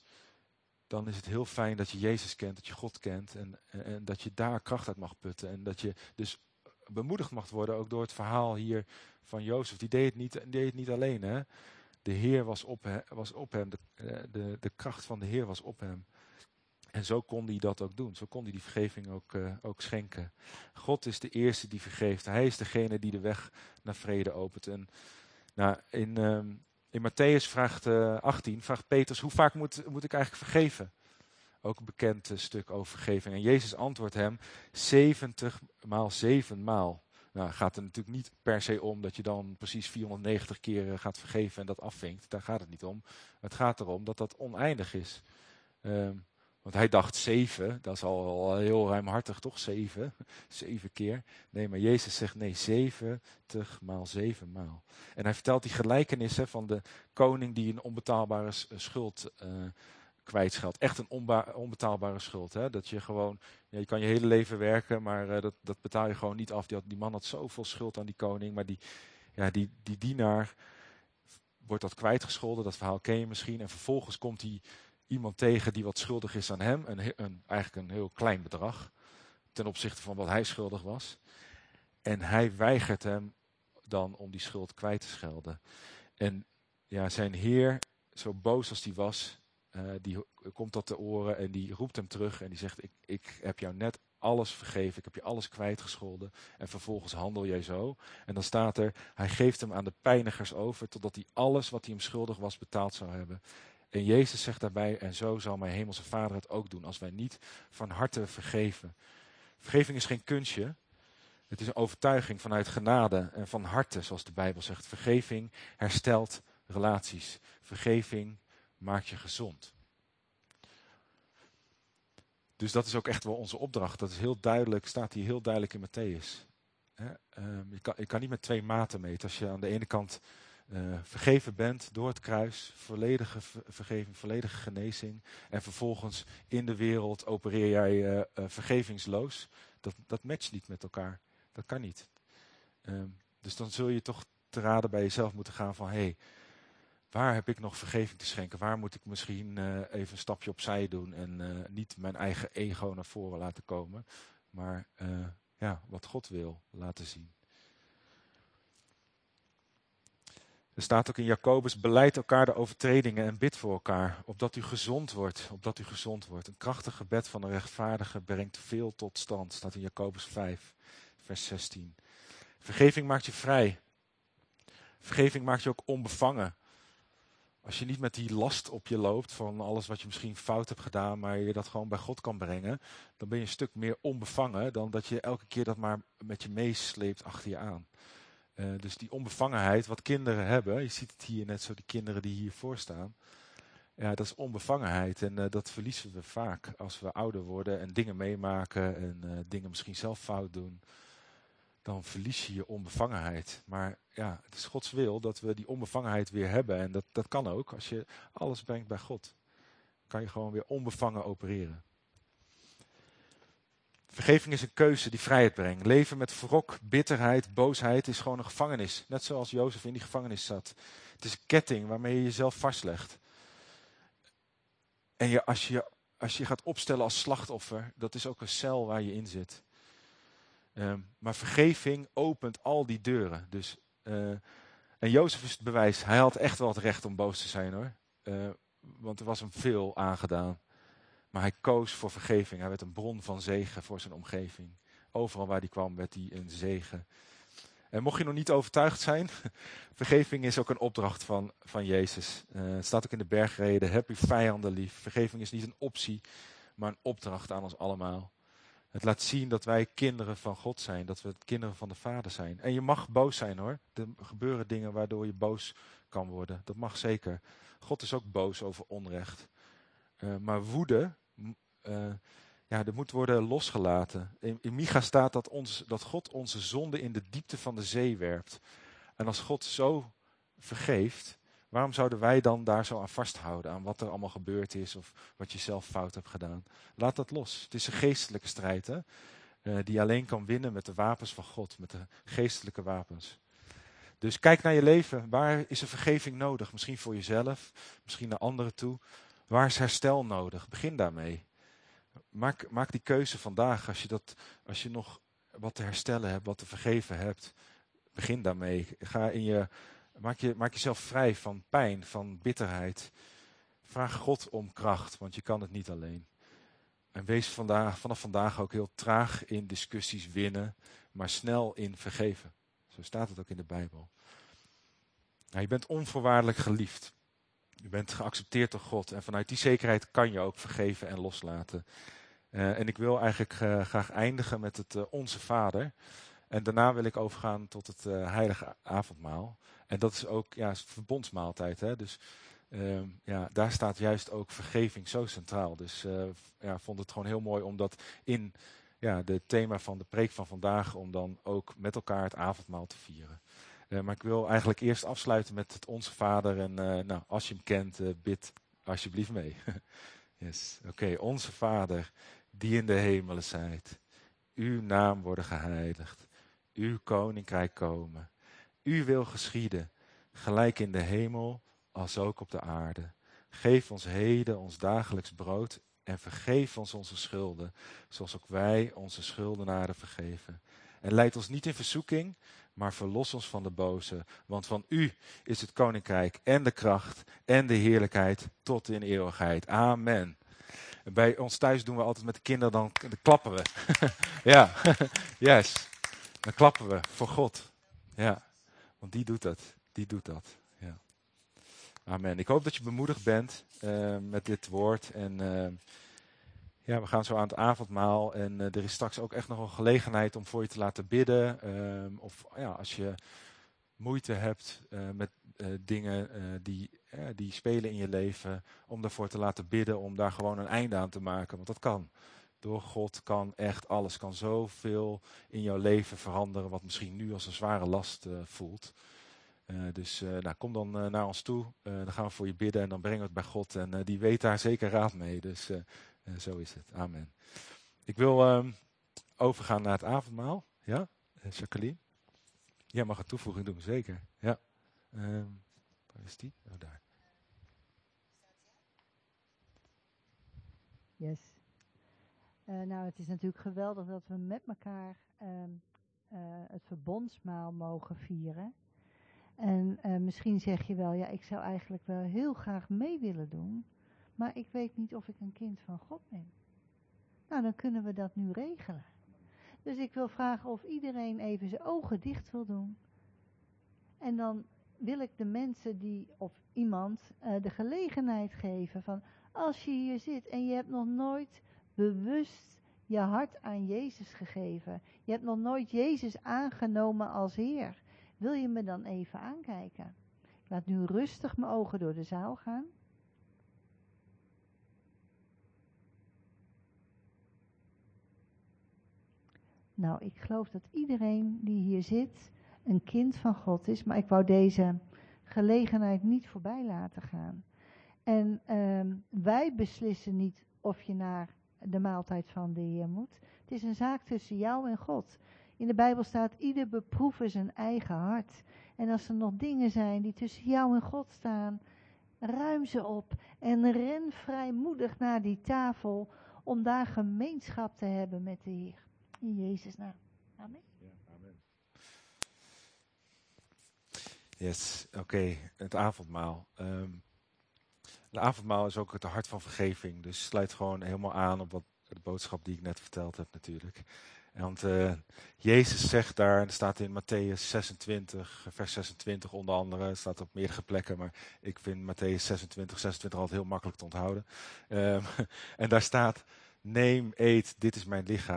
dan is het heel fijn dat je Jezus kent, dat je God kent en, en, en dat je daar kracht uit mag putten. En dat je dus bemoedigd mag worden, ook door het verhaal hier van Jozef. Die deed het niet, die deed het niet alleen, hè. De Heer was op, he, was op hem, de, de, de kracht van de Heer was op hem. En zo kon hij dat ook doen. Zo kon hij die vergeving ook, uh, ook schenken. God is de eerste die vergeeft. Hij is degene die de weg naar vrede opent. En nou, in, um, in Matthäus vraagt, uh, achttien vraagt Petrus, hoe vaak moet, moet ik eigenlijk vergeven? Ook een bekend uh, stuk over vergeving. En Jezus antwoordt hem, zeventig maal zeven maal. Nou, gaat er natuurlijk niet per se om dat je dan precies vierhonderdnegentig keer uh, gaat vergeven en dat afvinkt. Daar gaat het niet om. Het gaat erom dat dat oneindig is. Um, Want hij dacht zeven, dat is al, al heel ruimhartig, toch? Zeven, zeven keer. Nee, maar Jezus zegt nee, zeventig maal zeven maal. En hij vertelt die gelijkenissen van de koning die een onbetaalbare schuld uh, kwijtscheldt. Echt een onba- onbetaalbare schuld. Hè? Dat je gewoon, ja, je kan je hele leven werken, maar uh, dat, dat betaal je gewoon niet af. Die, had, die man had zoveel schuld aan die koning, maar die, ja, die, die dienaar wordt dat kwijtgescholden. Dat verhaal ken je misschien. En vervolgens komt hij iemand tegen die wat schuldig is aan hem. Een, een, eigenlijk een heel klein bedrag. Ten opzichte van wat hij schuldig was. En hij weigert hem dan om die schuld kwijt te schelden. En ja, zijn heer, zo boos als die was, uh, die komt dat te oren en die roept hem terug. En die zegt, ik, ik heb jou net alles vergeven. Ik heb je alles kwijtgescholden. En vervolgens handel jij zo. En dan staat er, hij geeft hem aan de pijnigers over, totdat hij alles wat hij hem schuldig was betaald zou hebben. En Jezus zegt daarbij, en zo zal mijn hemelse Vader het ook doen, als wij niet van harte vergeven. Vergeving is geen kunstje. Het is een overtuiging vanuit genade en van harte, zoals de Bijbel zegt. Vergeving herstelt relaties. Vergeving maakt je gezond. Dus dat is ook echt wel onze opdracht. Dat is heel duidelijk, staat hier heel duidelijk in Matthäus. He, um, je, kan, je kan niet met twee maten meten. Als je aan de ene kant uh, vergeven bent door het kruis, volledige vergeving, volledige genezing. En vervolgens in de wereld opereer jij uh, uh, vergevingsloos. Dat, dat matcht niet met elkaar. Dat kan niet. Um, dus dan zul je toch te raden bij jezelf moeten gaan van, hé, hey, waar heb ik nog vergeving te schenken? Waar moet ik misschien uh, even een stapje opzij doen en uh, niet mijn eigen ego naar voren laten komen, maar uh, ja, wat God wil laten zien. Er staat ook in Jacobus, belijd elkaar de overtredingen en bid voor elkaar, opdat u gezond wordt, opdat u gezond wordt. Een krachtig gebed van een rechtvaardige brengt veel tot stand, staat in Jacobus vijf, vers zestien. Vergeving maakt je vrij. Vergeving maakt je ook onbevangen. Als je niet met die last op je loopt van alles wat je misschien fout hebt gedaan, maar je dat gewoon bij God kan brengen, dan ben je een stuk meer onbevangen dan dat je elke keer dat maar met je meesleept achter je aan. Uh, dus die onbevangenheid, wat kinderen hebben, je ziet het hier net zo, die kinderen die hiervoor staan, ja, dat is onbevangenheid en uh, dat verliezen we vaak als we ouder worden en dingen meemaken en uh, dingen misschien zelf fout doen. Dan verlies je je onbevangenheid. Maar ja, het is Gods wil dat we die onbevangenheid weer hebben. En dat, dat kan ook. Als je alles brengt bij God, kan je gewoon weer onbevangen opereren. Vergeving is een keuze die vrijheid brengt. Leven met wrok, bitterheid, boosheid is gewoon een gevangenis. Net zoals Jozef in die gevangenis zat. Het is een ketting waarmee je jezelf vastlegt. En je, als, je, als je gaat opstellen als slachtoffer, dat is ook een cel waar je in zit. Um, maar vergeving opent al die deuren. Dus, uh, en Jozef is het bewijs. Hij had echt wel het recht om boos te zijn, hoor. Uh, want er was hem veel aangedaan. Maar hij koos voor vergeving. Hij werd een bron van zegen voor zijn omgeving. Overal waar hij kwam werd hij een zegen. En mocht je nog niet overtuigd zijn, vergeving is ook een opdracht van, van Jezus. Uh, het staat ook in de bergreden, heb uw vijanden lief. Vergeving is niet een optie, maar een opdracht aan ons allemaal. Het laat zien dat wij kinderen van God zijn, dat we kinderen van de Vader zijn. En je mag boos zijn hoor. Er gebeuren dingen waardoor je boos kan worden. Dat mag zeker. God is ook boos over onrecht. Uh, maar woede, uh, ja, er moet worden losgelaten. In, in Micha staat dat, ons, dat God onze zonde in de diepte van de zee werpt. En als God zo vergeeft, waarom zouden wij dan daar zo aan vasthouden? Aan wat er allemaal gebeurd is of wat je zelf fout hebt gedaan. Laat dat los. Het is een geestelijke strijd, hè? Uh, die je alleen kan winnen met de wapens van God. Met de geestelijke wapens. Dus kijk naar je leven. Waar is er vergeving nodig? Misschien voor jezelf, misschien naar anderen toe. Waar is herstel nodig? Begin daarmee. Maak, maak die keuze vandaag. Als je, dat, als je nog wat te herstellen hebt, wat te vergeven hebt. Begin daarmee. Ga in je, maak, je, maak jezelf vrij van pijn, van bitterheid. Vraag God om kracht, want je kan het niet alleen. En wees vandaag, vanaf vandaag ook heel traag in discussies winnen, maar snel in vergeven. Zo staat het ook in de Bijbel. Nou, je bent onvoorwaardelijk geliefd. Je bent geaccepteerd door God. En vanuit die zekerheid kan je ook vergeven en loslaten. Uh, en ik wil eigenlijk uh, graag eindigen met het uh, Onze Vader. En daarna wil ik overgaan tot het uh, heilige avondmaal. En dat is ook ja, verbondsmaaltijd. Hè? Dus uh, ja, daar staat juist ook vergeving zo centraal. Dus uh, ja, vond het gewoon heel mooi om dat in ja, het thema van de preek van vandaag, om dan ook met elkaar het avondmaal te vieren. Uh, maar ik wil eigenlijk eerst afsluiten met het Onze Vader. En uh, nou, als je hem kent, uh, bid alsjeblieft mee. Yes. Oké, okay. Onze Vader, die in de hemelen zijt. Uw naam worden geheiligd. Uw koninkrijk komen. Uw wil geschieden, gelijk in de hemel als ook op de aarde. Geef ons heden ons dagelijks brood en vergeef ons onze schulden, zoals ook wij onze schuldenaren vergeven. En leid ons niet in verzoeking, maar verlos ons van de boze. Want van u is het koninkrijk en de kracht en de heerlijkheid tot in eeuwigheid. Amen. Bij ons thuis doen we altijd met de kinderen, dan, dan klappen we. Ja, yes. Dan klappen we voor God. Ja, want die doet dat. Die doet dat. Ja. Amen. Ik hoop dat je bemoedigd bent uh, met dit woord. En uh, ja, we gaan zo aan het avondmaal. En uh, er is straks ook echt nog een gelegenheid om voor je te laten bidden. Uh, of ja, als je moeite hebt uh, met uh, dingen uh, die, uh, die spelen in je leven, om daarvoor te laten bidden, om daar gewoon een einde aan te maken. Want dat kan. Door God kan echt alles. Kan zoveel in jouw leven veranderen, wat misschien nu als een zware last uh, voelt. Uh, dus uh, nou, kom dan uh, naar ons toe. Uh, dan gaan we voor je bidden en dan brengen we het bij God. En uh, die weet daar zeker raad mee. Dus uh, uh, zo is het. Amen. Ik wil uh, overgaan naar het avondmaal. Ja, uh, Jacqueline? Jij mag een toevoeging doen, zeker. Ja. Um, waar is die? Oh, daar. Yes. Uh, nou, het is natuurlijk geweldig dat we met elkaar um, uh, het verbondsmaal mogen vieren. En uh, misschien zeg je wel, ja, ik zou eigenlijk wel heel graag mee willen doen, maar ik weet niet of ik een kind van God ben. Nou, dan kunnen we dat nu regelen. Dus ik wil vragen of iedereen even zijn ogen dicht wil doen. En dan wil ik de mensen die, of iemand, uh, de gelegenheid geven van, als je hier zit en je hebt nog nooit bewust je hart aan Jezus gegeven. Je hebt nog nooit Jezus aangenomen als Heer. Wil je me dan even aankijken? Ik laat nu rustig mijn ogen door de zaal gaan. Nou, ik geloof dat iedereen die hier zit een kind van God is. Maar ik wou deze gelegenheid niet voorbij laten gaan. En um, wij beslissen niet of je naar de maaltijd van de Heer moet. Het is een zaak tussen jou en God. In de Bijbel staat, ieder beproeven zijn eigen hart. En als er nog dingen zijn die tussen jou en God staan, ruim ze op en ren vrijmoedig naar die tafel om daar gemeenschap te hebben met de Heer. In Jezus' naam. Amen. Ja, amen. Yes, oké, okay. Het avondmaal. Um, de avondmaal is ook het hart van vergeving. Dus sluit gewoon helemaal aan op wat de boodschap die ik net verteld heb natuurlijk. Want uh, Jezus zegt daar, en dat staat in Matthäus zesentwintig, vers zesentwintig onder andere, het staat op meerdere plekken, maar ik vind Matthäus zesentwintig, zesentwintig altijd heel makkelijk te onthouden. Um, en daar staat, neem, eet, dit is mijn lichaam.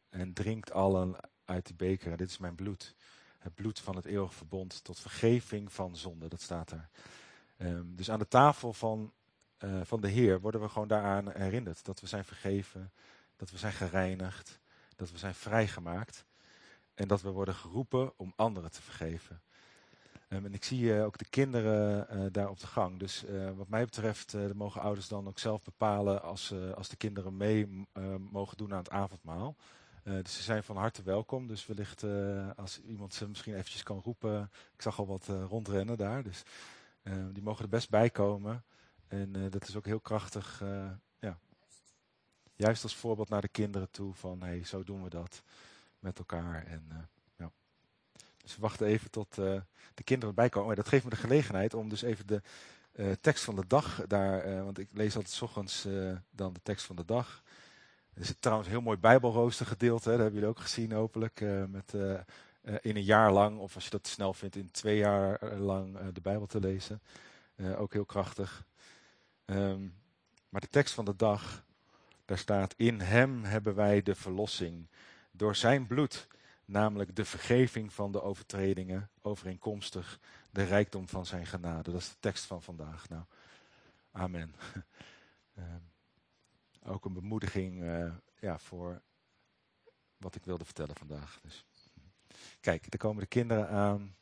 en drinkt allen uit die beker. En dit is mijn bloed. Het bloed van het eeuwige verbond tot vergeving van zonde. Dat staat er. Um, dus aan de tafel van, uh, van de Heer worden we gewoon daaraan herinnerd. Dat we zijn vergeven, dat we zijn gereinigd, dat we zijn vrijgemaakt. En dat we worden geroepen om anderen te vergeven. Um, en ik zie uh, ook de kinderen uh, daar op de gang. Dus uh, wat mij betreft uh, mogen ouders dan ook zelf bepalen als, uh, als de kinderen mee uh, mogen doen aan het avondmaal. Uh, dus ze zijn van harte welkom. Dus wellicht uh, als iemand ze misschien eventjes kan roepen. Ik zag al wat uh, rondrennen daar. Dus uh, die mogen er best bij komen. En uh, dat is ook heel krachtig. Uh, ja. Juist als voorbeeld naar de kinderen toe. Van hey, zo doen we dat met elkaar. En, uh, ja. Dus we wachten even tot uh, de kinderen erbij komen. Maar dat geeft me de gelegenheid om dus even de uh, tekst van de dag daar. Uh, want ik lees altijd 's ochtends uh, dan de tekst van de dag. Er zit trouwens een heel mooi bijbelrooster gedeelte. Hè? Dat hebben jullie ook gezien hopelijk. Uh, met, uh, uh, in een jaar lang, of als je dat snel vindt, in twee jaar lang uh, de Bijbel te lezen. Uh, ook heel krachtig. Um, maar de tekst van de dag, daar staat: in hem hebben wij de verlossing. Door zijn bloed, namelijk de vergeving van de overtredingen, overeenkomstig de rijkdom van zijn genade. Dat is de tekst van vandaag. Nou, amen. um, Ook een bemoediging uh, ja, voor wat ik wilde vertellen vandaag. Dus. Kijk, er komen de kinderen aan.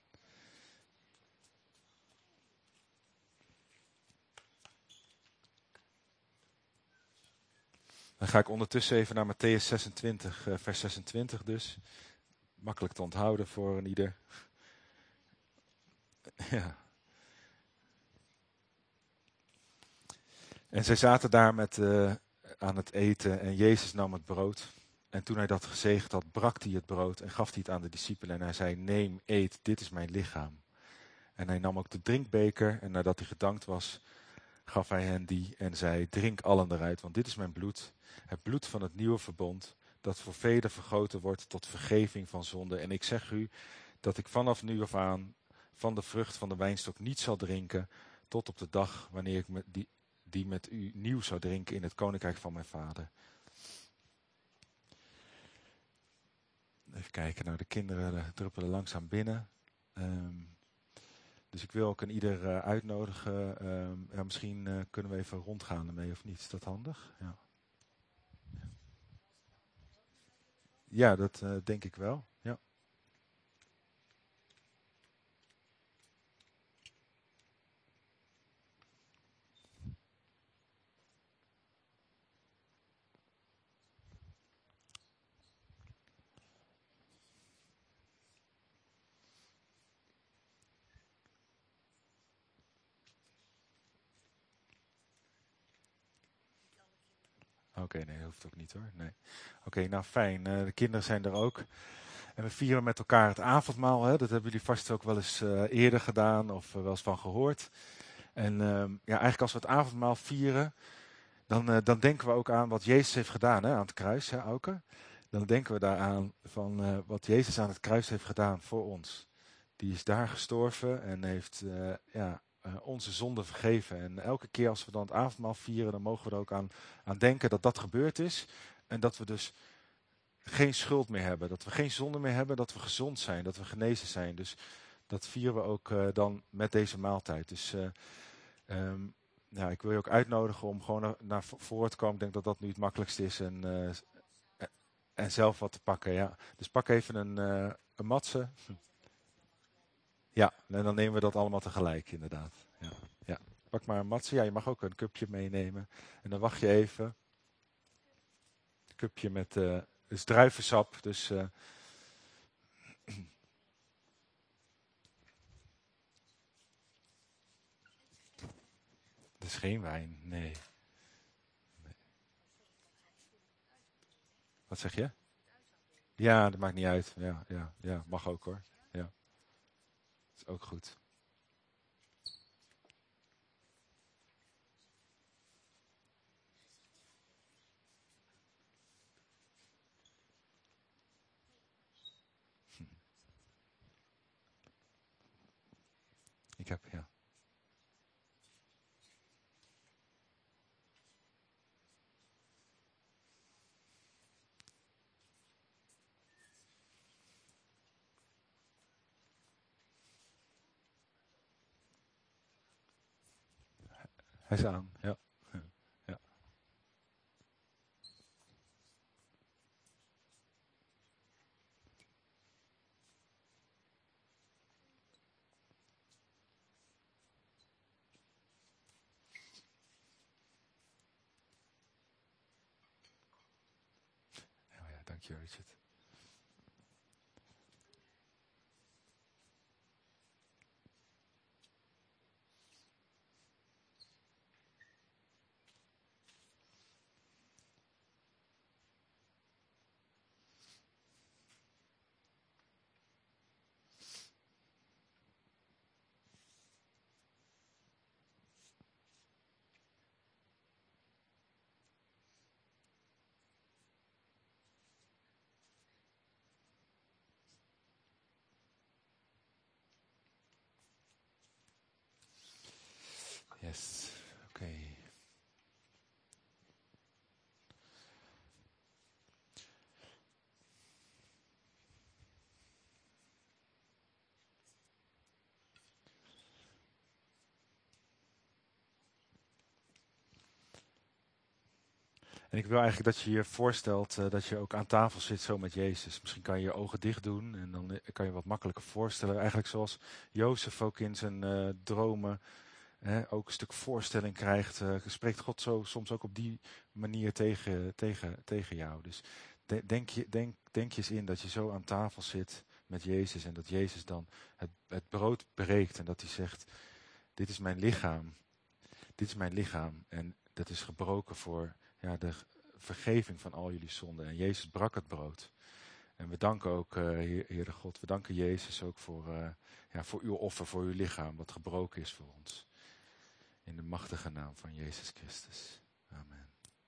Dan ga ik ondertussen even naar Matthäus zesentwintig, uh, vers zesentwintig dus. Makkelijk te onthouden voor een ieder. Ja. En zij zaten daar met, uh, aan het eten en Jezus nam het brood. En toen hij dat gezegend had, brak hij het brood en gaf hij het aan de discipelen. En hij zei: neem, eet, dit is mijn lichaam. En hij nam ook de drinkbeker en nadat hij gedankt was, gaf hij hen die en zei: drink allen eruit, want dit is mijn bloed. Het bloed van het nieuwe verbond, dat voor velen vergoten wordt tot vergeving van zonde. En ik zeg u dat ik vanaf nu af aan van de vrucht van de wijnstok niet zal drinken, tot op de dag wanneer ik met die, die met u nieuw zou drinken in het koninkrijk van mijn vader. Even kijken, nou de kinderen druppelen langzaam binnen. Um, dus ik wil ook een ieder uh, uitnodigen. Um, ja, misschien uh, kunnen we even rondgaan ermee of niet. Is dat handig? Ja, ja dat uh, denk ik wel. Ja. Oké, okay, nee, dat hoeft ook niet hoor. Nee. Oké, okay, nou fijn. Uh, de kinderen zijn er ook. En we vieren met elkaar het avondmaal. Hè? Dat hebben jullie vast ook wel eens uh, eerder gedaan of uh, wel eens van gehoord. En uh, ja, eigenlijk als we het avondmaal vieren, dan, uh, dan denken we ook aan wat Jezus heeft gedaan, hè? Aan het kruis, hè, Auke? Dan denken we daaraan van uh, wat Jezus aan het kruis heeft gedaan voor ons. Die is daar gestorven en heeft uh, ja, uh, onze zonden vergeven. En elke keer als we dan het avondmaal vieren, dan mogen we er ook aan, aan denken dat dat gebeurd is. En dat we dus geen schuld meer hebben, dat we geen zonde meer hebben, dat we gezond zijn, dat we genezen zijn. Dus dat vieren we ook uh, dan met deze maaltijd. Dus uh, um, ja, ik wil je ook uitnodigen om gewoon naar, naar voren te komen. Ik denk dat dat nu het makkelijkste is en, uh, en zelf wat te pakken. Ja. Dus pak even een, uh, een matse. Ja, en dan nemen we dat allemaal tegelijk inderdaad. Ja, ja. Pak maar een matse. Ja, je mag ook een cupje meenemen. En dan wacht je even. Een cupje met uh, dus druivensap. Dus uh, het is geen wijn, nee. nee. Wat zeg je? Ja, dat maakt niet uit. Ja, ja, ja, mag ook hoor. Ja, dat is ook goed. Ik heb, ja. Hij is aan, ja. ja. Oh ja, dank je, Richard. Yes, oké. Okay. En ik wil eigenlijk dat je je voorstelt uh, dat je ook aan tafel zit zo met Jezus. Misschien kan je je ogen dicht doen en dan uh, kan je wat makkelijker voorstellen. Eigenlijk zoals Jozef ook in zijn uh, dromen hè, ook een stuk voorstelling krijgt. Uh, spreekt God zo soms ook op die manier tegen, tegen, tegen jou. Dus de, denk, je, denk, denk je eens in dat je zo aan tafel zit met Jezus. En dat Jezus dan het, het brood breekt en dat hij zegt, dit is mijn lichaam. Dit is mijn lichaam en dat is gebroken voor ja, de vergeving van al jullie zonden. En Jezus brak het brood. En we danken ook, uh, Heer, Heere God, we danken Jezus ook voor, uh, ja, voor uw offer, voor uw lichaam, wat gebroken is voor ons. In de machtige naam van Jezus Christus. Amen.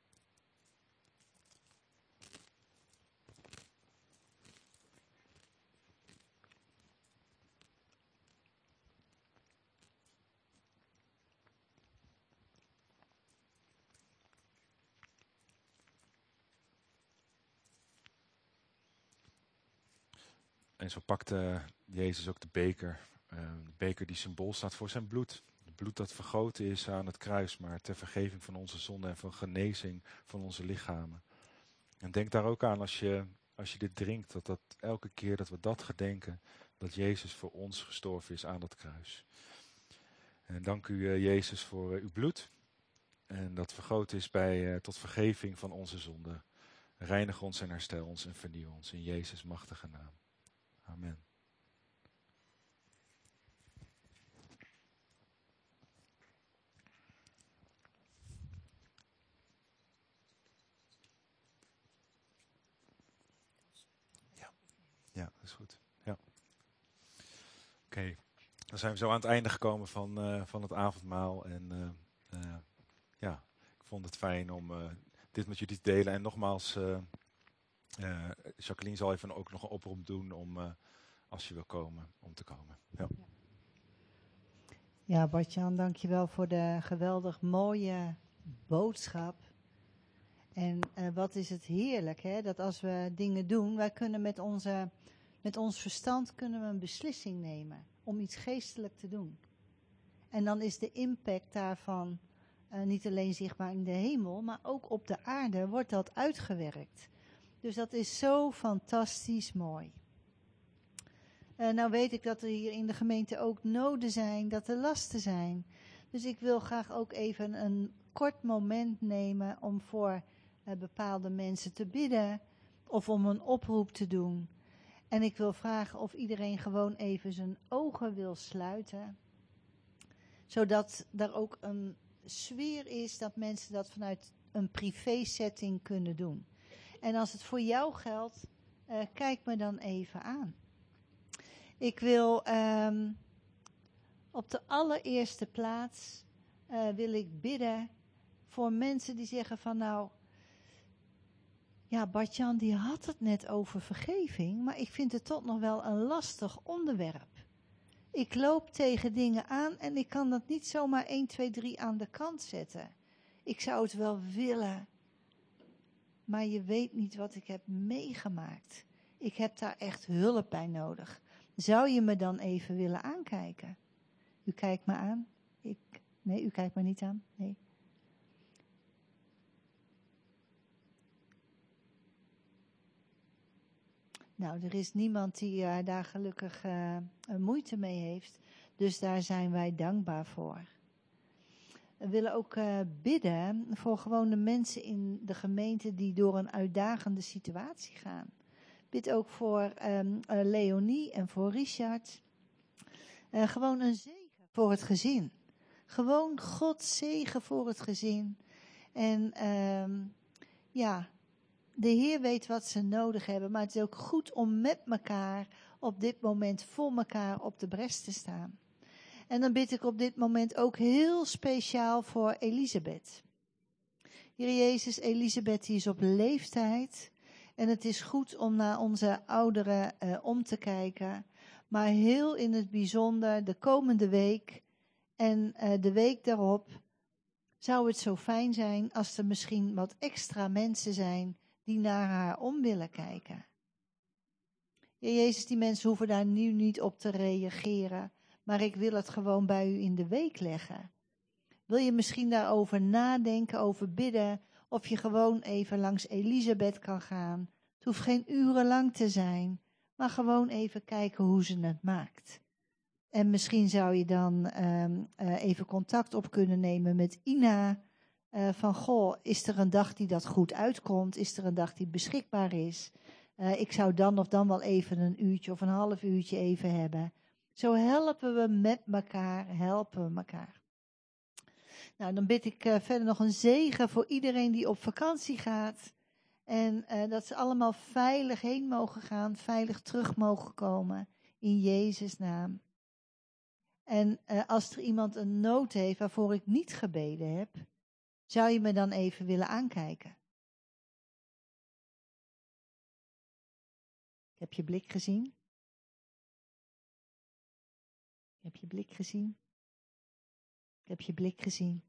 En zo pakte Jezus ook de beker. Uh, de beker die symbool staat voor zijn bloed. Het bloed dat vergoten is aan het kruis, maar ter vergeving van onze zonden en voor genezing van onze lichamen. En denk daar ook aan als je, als je dit drinkt, dat dat elke keer dat we dat gedenken, dat Jezus voor ons gestorven is aan dat kruis. En dank u uh, Jezus voor uh, uw bloed. En dat vergoten is bij, uh, tot vergeving van onze zonden. Reinig ons en herstel ons en vernieuw ons in Jezus' machtige naam. Amen. Ja, ja, dat is goed. Ja. Oké, okay. Dan zijn we zo aan het einde gekomen van, uh, van het avondmaal. En uh, uh, ja, ik vond het fijn om uh, dit met jullie te delen. En nogmaals, uh, uh, Jacqueline zal even ook nog een oproep doen om, uh, als je wil komen, om te komen. Ja. Ja, Bart-Jan, dankjewel voor de geweldig mooie boodschap. En uh, wat is het heerlijk, hè? Dat als we dingen doen, wij kunnen met, onze, met ons verstand kunnen we een beslissing nemen om iets geestelijk te doen. En dan is de impact daarvan uh, niet alleen zichtbaar in de hemel, maar ook op de aarde wordt dat uitgewerkt. Dus dat is zo fantastisch mooi. Uh, nou weet ik dat er hier in de gemeente ook noden zijn, dat er lasten zijn. Dus ik wil graag ook even een kort moment nemen om voor uh, bepaalde mensen te bidden of om een oproep te doen. En ik wil vragen of iedereen gewoon even zijn ogen wil sluiten. Zodat er ook een sfeer is dat mensen dat vanuit een privé setting kunnen doen. En als het voor jou geldt, uh, kijk me dan even aan. Ik wil um, op de allereerste plaats uh, wil ik bidden voor mensen die zeggen van nou, ja, Bart-Jan die had het net over vergeving, maar ik vind het toch nog wel een lastig onderwerp. Ik loop tegen dingen aan en ik kan dat niet zomaar één, twee, drie aan de kant zetten. Ik zou het wel willen, maar je weet niet wat ik heb meegemaakt. Ik heb daar echt hulp bij nodig. Zou je me dan even willen aankijken? U kijkt me aan. Ik Nee, u kijkt me niet aan. Nee. Nou, er is niemand die uh, daar gelukkig uh, moeite mee heeft. Dus daar zijn wij dankbaar voor. We willen ook uh, bidden voor gewoon de mensen in de gemeente die door een uitdagende situatie gaan. Bid ook voor um, uh, Leonie en voor Richard. Uh, gewoon een zegen voor het gezin. Gewoon Gods zegen voor het gezin. En um, ja, de Heer weet wat ze nodig hebben. Maar het is ook goed om met elkaar op dit moment voor elkaar op de bres te staan. En dan bid ik op dit moment ook heel speciaal voor Elisabeth. Heer Jezus, Elisabeth die is op leeftijd. En het is goed om naar onze ouderen uh, om te kijken. Maar heel in het bijzonder de komende week en uh, de week daarop zou het zo fijn zijn als er misschien wat extra mensen zijn die naar haar om willen kijken. Heer Jezus, die mensen hoeven daar nu niet op te reageren. Maar ik wil het gewoon bij u in de week leggen. Wil je misschien daarover nadenken, over bidden, of je gewoon even langs Elisabeth kan gaan. Het hoeft geen uren lang te zijn, maar gewoon even kijken hoe ze het maakt. En misschien zou je dan um, uh, even contact op kunnen nemen met Ina. Uh, van, goh, is er een dag die dat goed uitkomt? Is er een dag die beschikbaar is? Uh, ik zou dan of dan wel even een uurtje of een half uurtje even hebben. Zo helpen we met elkaar, helpen we elkaar. Nou, dan bid ik uh, verder nog een zegen voor iedereen die op vakantie gaat. En uh, dat ze allemaal veilig heen mogen gaan, veilig terug mogen komen. In Jezus' naam. En uh, als er iemand een nood heeft waarvoor ik niet gebeden heb, zou je me dan even willen aankijken? Ik heb je blik gezien. Ik heb je blik gezien. Ik heb je blik gezien.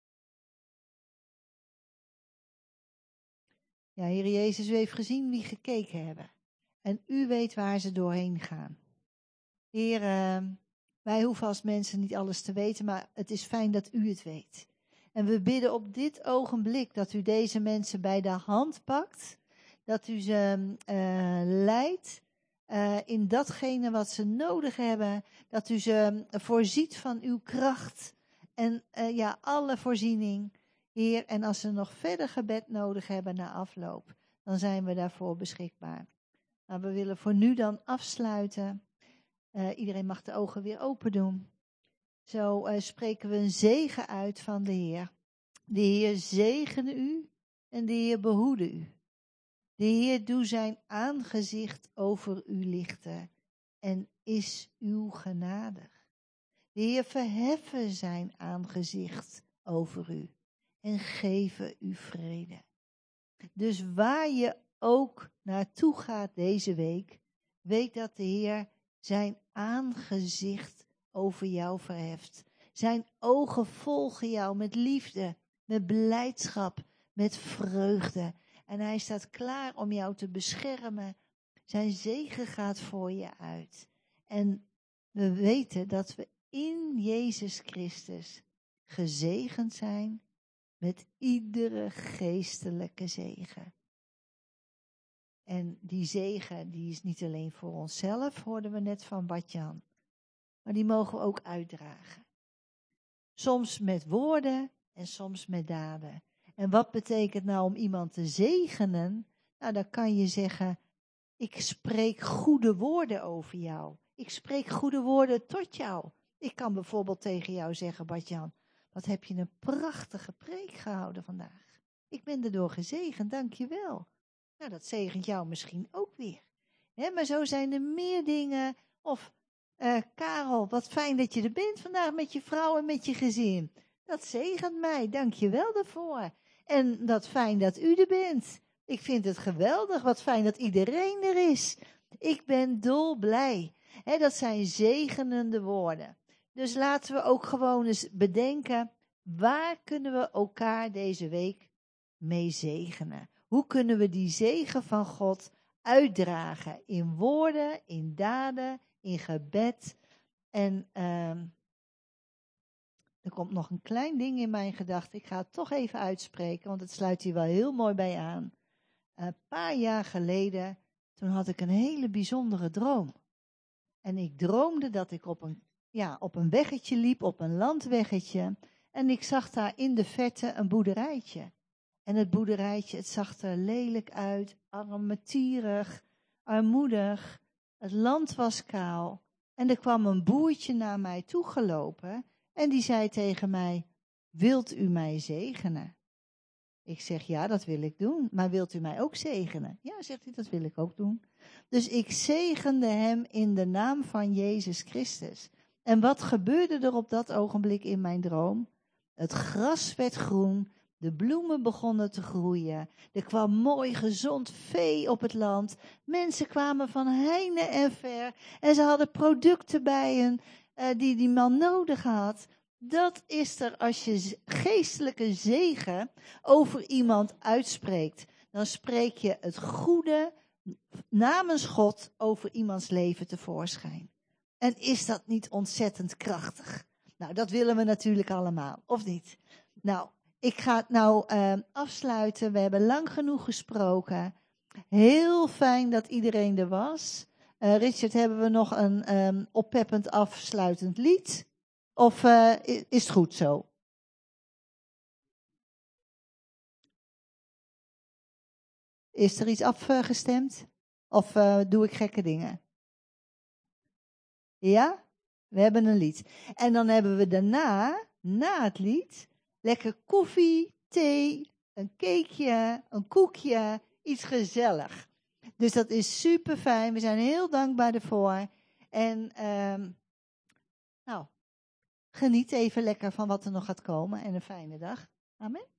Ja, Heer Jezus, u heeft gezien wie gekeken hebben. En u weet waar ze doorheen gaan. Heer, uh, wij hoeven als mensen niet alles te weten, maar het is fijn dat u het weet. En we bidden op dit ogenblik dat u deze mensen bij de hand pakt. Dat u ze uh, leidt uh, in datgene wat ze nodig hebben. Dat u ze voorziet van uw kracht en uh, ja, alle voorziening. Heer, en als ze nog verder gebed nodig hebben na afloop, dan zijn we daarvoor beschikbaar. Maar we willen voor nu dan afsluiten. Uh, iedereen mag de ogen weer open doen. Zo uh, spreken we een zegen uit van de Heer. De Heer zegene u en de Heer behoede u. De Heer doe zijn aangezicht over u lichten en is uw genadig. De Heer verheffen zijn aangezicht over u en geven u vrede. Dus waar je ook naartoe gaat deze week, weet dat de Heer zijn aangezicht over jou verheft. Zijn ogen volgen jou met liefde, met blijdschap, met vreugde. En hij staat klaar om jou te beschermen. Zijn zegen gaat voor je uit. En we weten dat we in Jezus Christus gezegend zijn met iedere geestelijke zegen. En die zegen, die is niet alleen voor onszelf, hoorden we net van Bart-Jan. Maar die mogen we ook uitdragen. Soms met woorden en soms met daden. En wat betekent nou om iemand te zegenen? Nou, dan kan je zeggen, ik spreek goede woorden over jou. Ik spreek goede woorden tot jou. Ik kan bijvoorbeeld tegen jou zeggen, Bart-Jan, wat heb je een prachtige preek gehouden vandaag. Ik ben erdoor gezegend, dank je wel. Nou, dat zegent jou misschien ook weer. He, maar zo zijn er meer dingen. Of, uh, Karel, wat fijn dat je er bent vandaag met je vrouw en met je gezin. Dat zegent mij, dank je wel daarvoor. En dat fijn dat u er bent. Ik vind het geweldig, wat fijn dat iedereen er is. Ik ben dolblij. He, dat zijn zegenende woorden. Dus laten we ook gewoon eens bedenken, waar kunnen we elkaar deze week mee zegenen? Hoe kunnen we die zegen van God uitdragen in woorden, in daden, in gebed? En uh, er komt nog een klein ding in mijn gedachten. Ik ga het toch even uitspreken, want het sluit hier wel heel mooi bij aan. Een paar jaar geleden, toen had ik een hele bijzondere droom. En ik droomde dat ik op een, ja, op een weggetje liep, op een landweggetje. En ik zag daar in de verte een boerderijtje. En het boerderijtje, het zag er lelijk uit, armetierig, armoedig. Het land was kaal. En er kwam een boertje naar mij toegelopen. En die zei tegen mij, wilt u mij zegenen? Ik zeg, ja, dat wil ik doen. Maar wilt u mij ook zegenen? Ja, zegt hij, dat wil ik ook doen. Dus ik zegende hem in de naam van Jezus Christus. En wat gebeurde er op dat ogenblik in mijn droom? Het gras werd groen, de bloemen begonnen te groeien. Er kwam mooi gezond vee op het land. Mensen kwamen van heine en ver. En ze hadden producten bij hen uh, die die man nodig had. Dat is er als je geestelijke zegen over iemand uitspreekt. Dan spreek je het goede namens God over iemands leven tevoorschijn. En is dat niet ontzettend krachtig? Nou, dat willen we natuurlijk allemaal, of niet? Nou, ik ga het nou uh, afsluiten. We hebben lang genoeg gesproken. Heel fijn dat iedereen er was. Uh, Richard, hebben we nog een um, oppeppend afsluitend lied? Of uh, is het goed zo? Is er iets afgestemd? Of uh, doe ik gekke dingen? Ja? We hebben een lied. En dan hebben we daarna, na het lied, lekker koffie, thee, een cakeje, een koekje, iets gezellig. Dus dat is super fijn. We zijn heel dankbaar ervoor. En um, nou, geniet even lekker van wat er nog gaat komen en een fijne dag. Amen.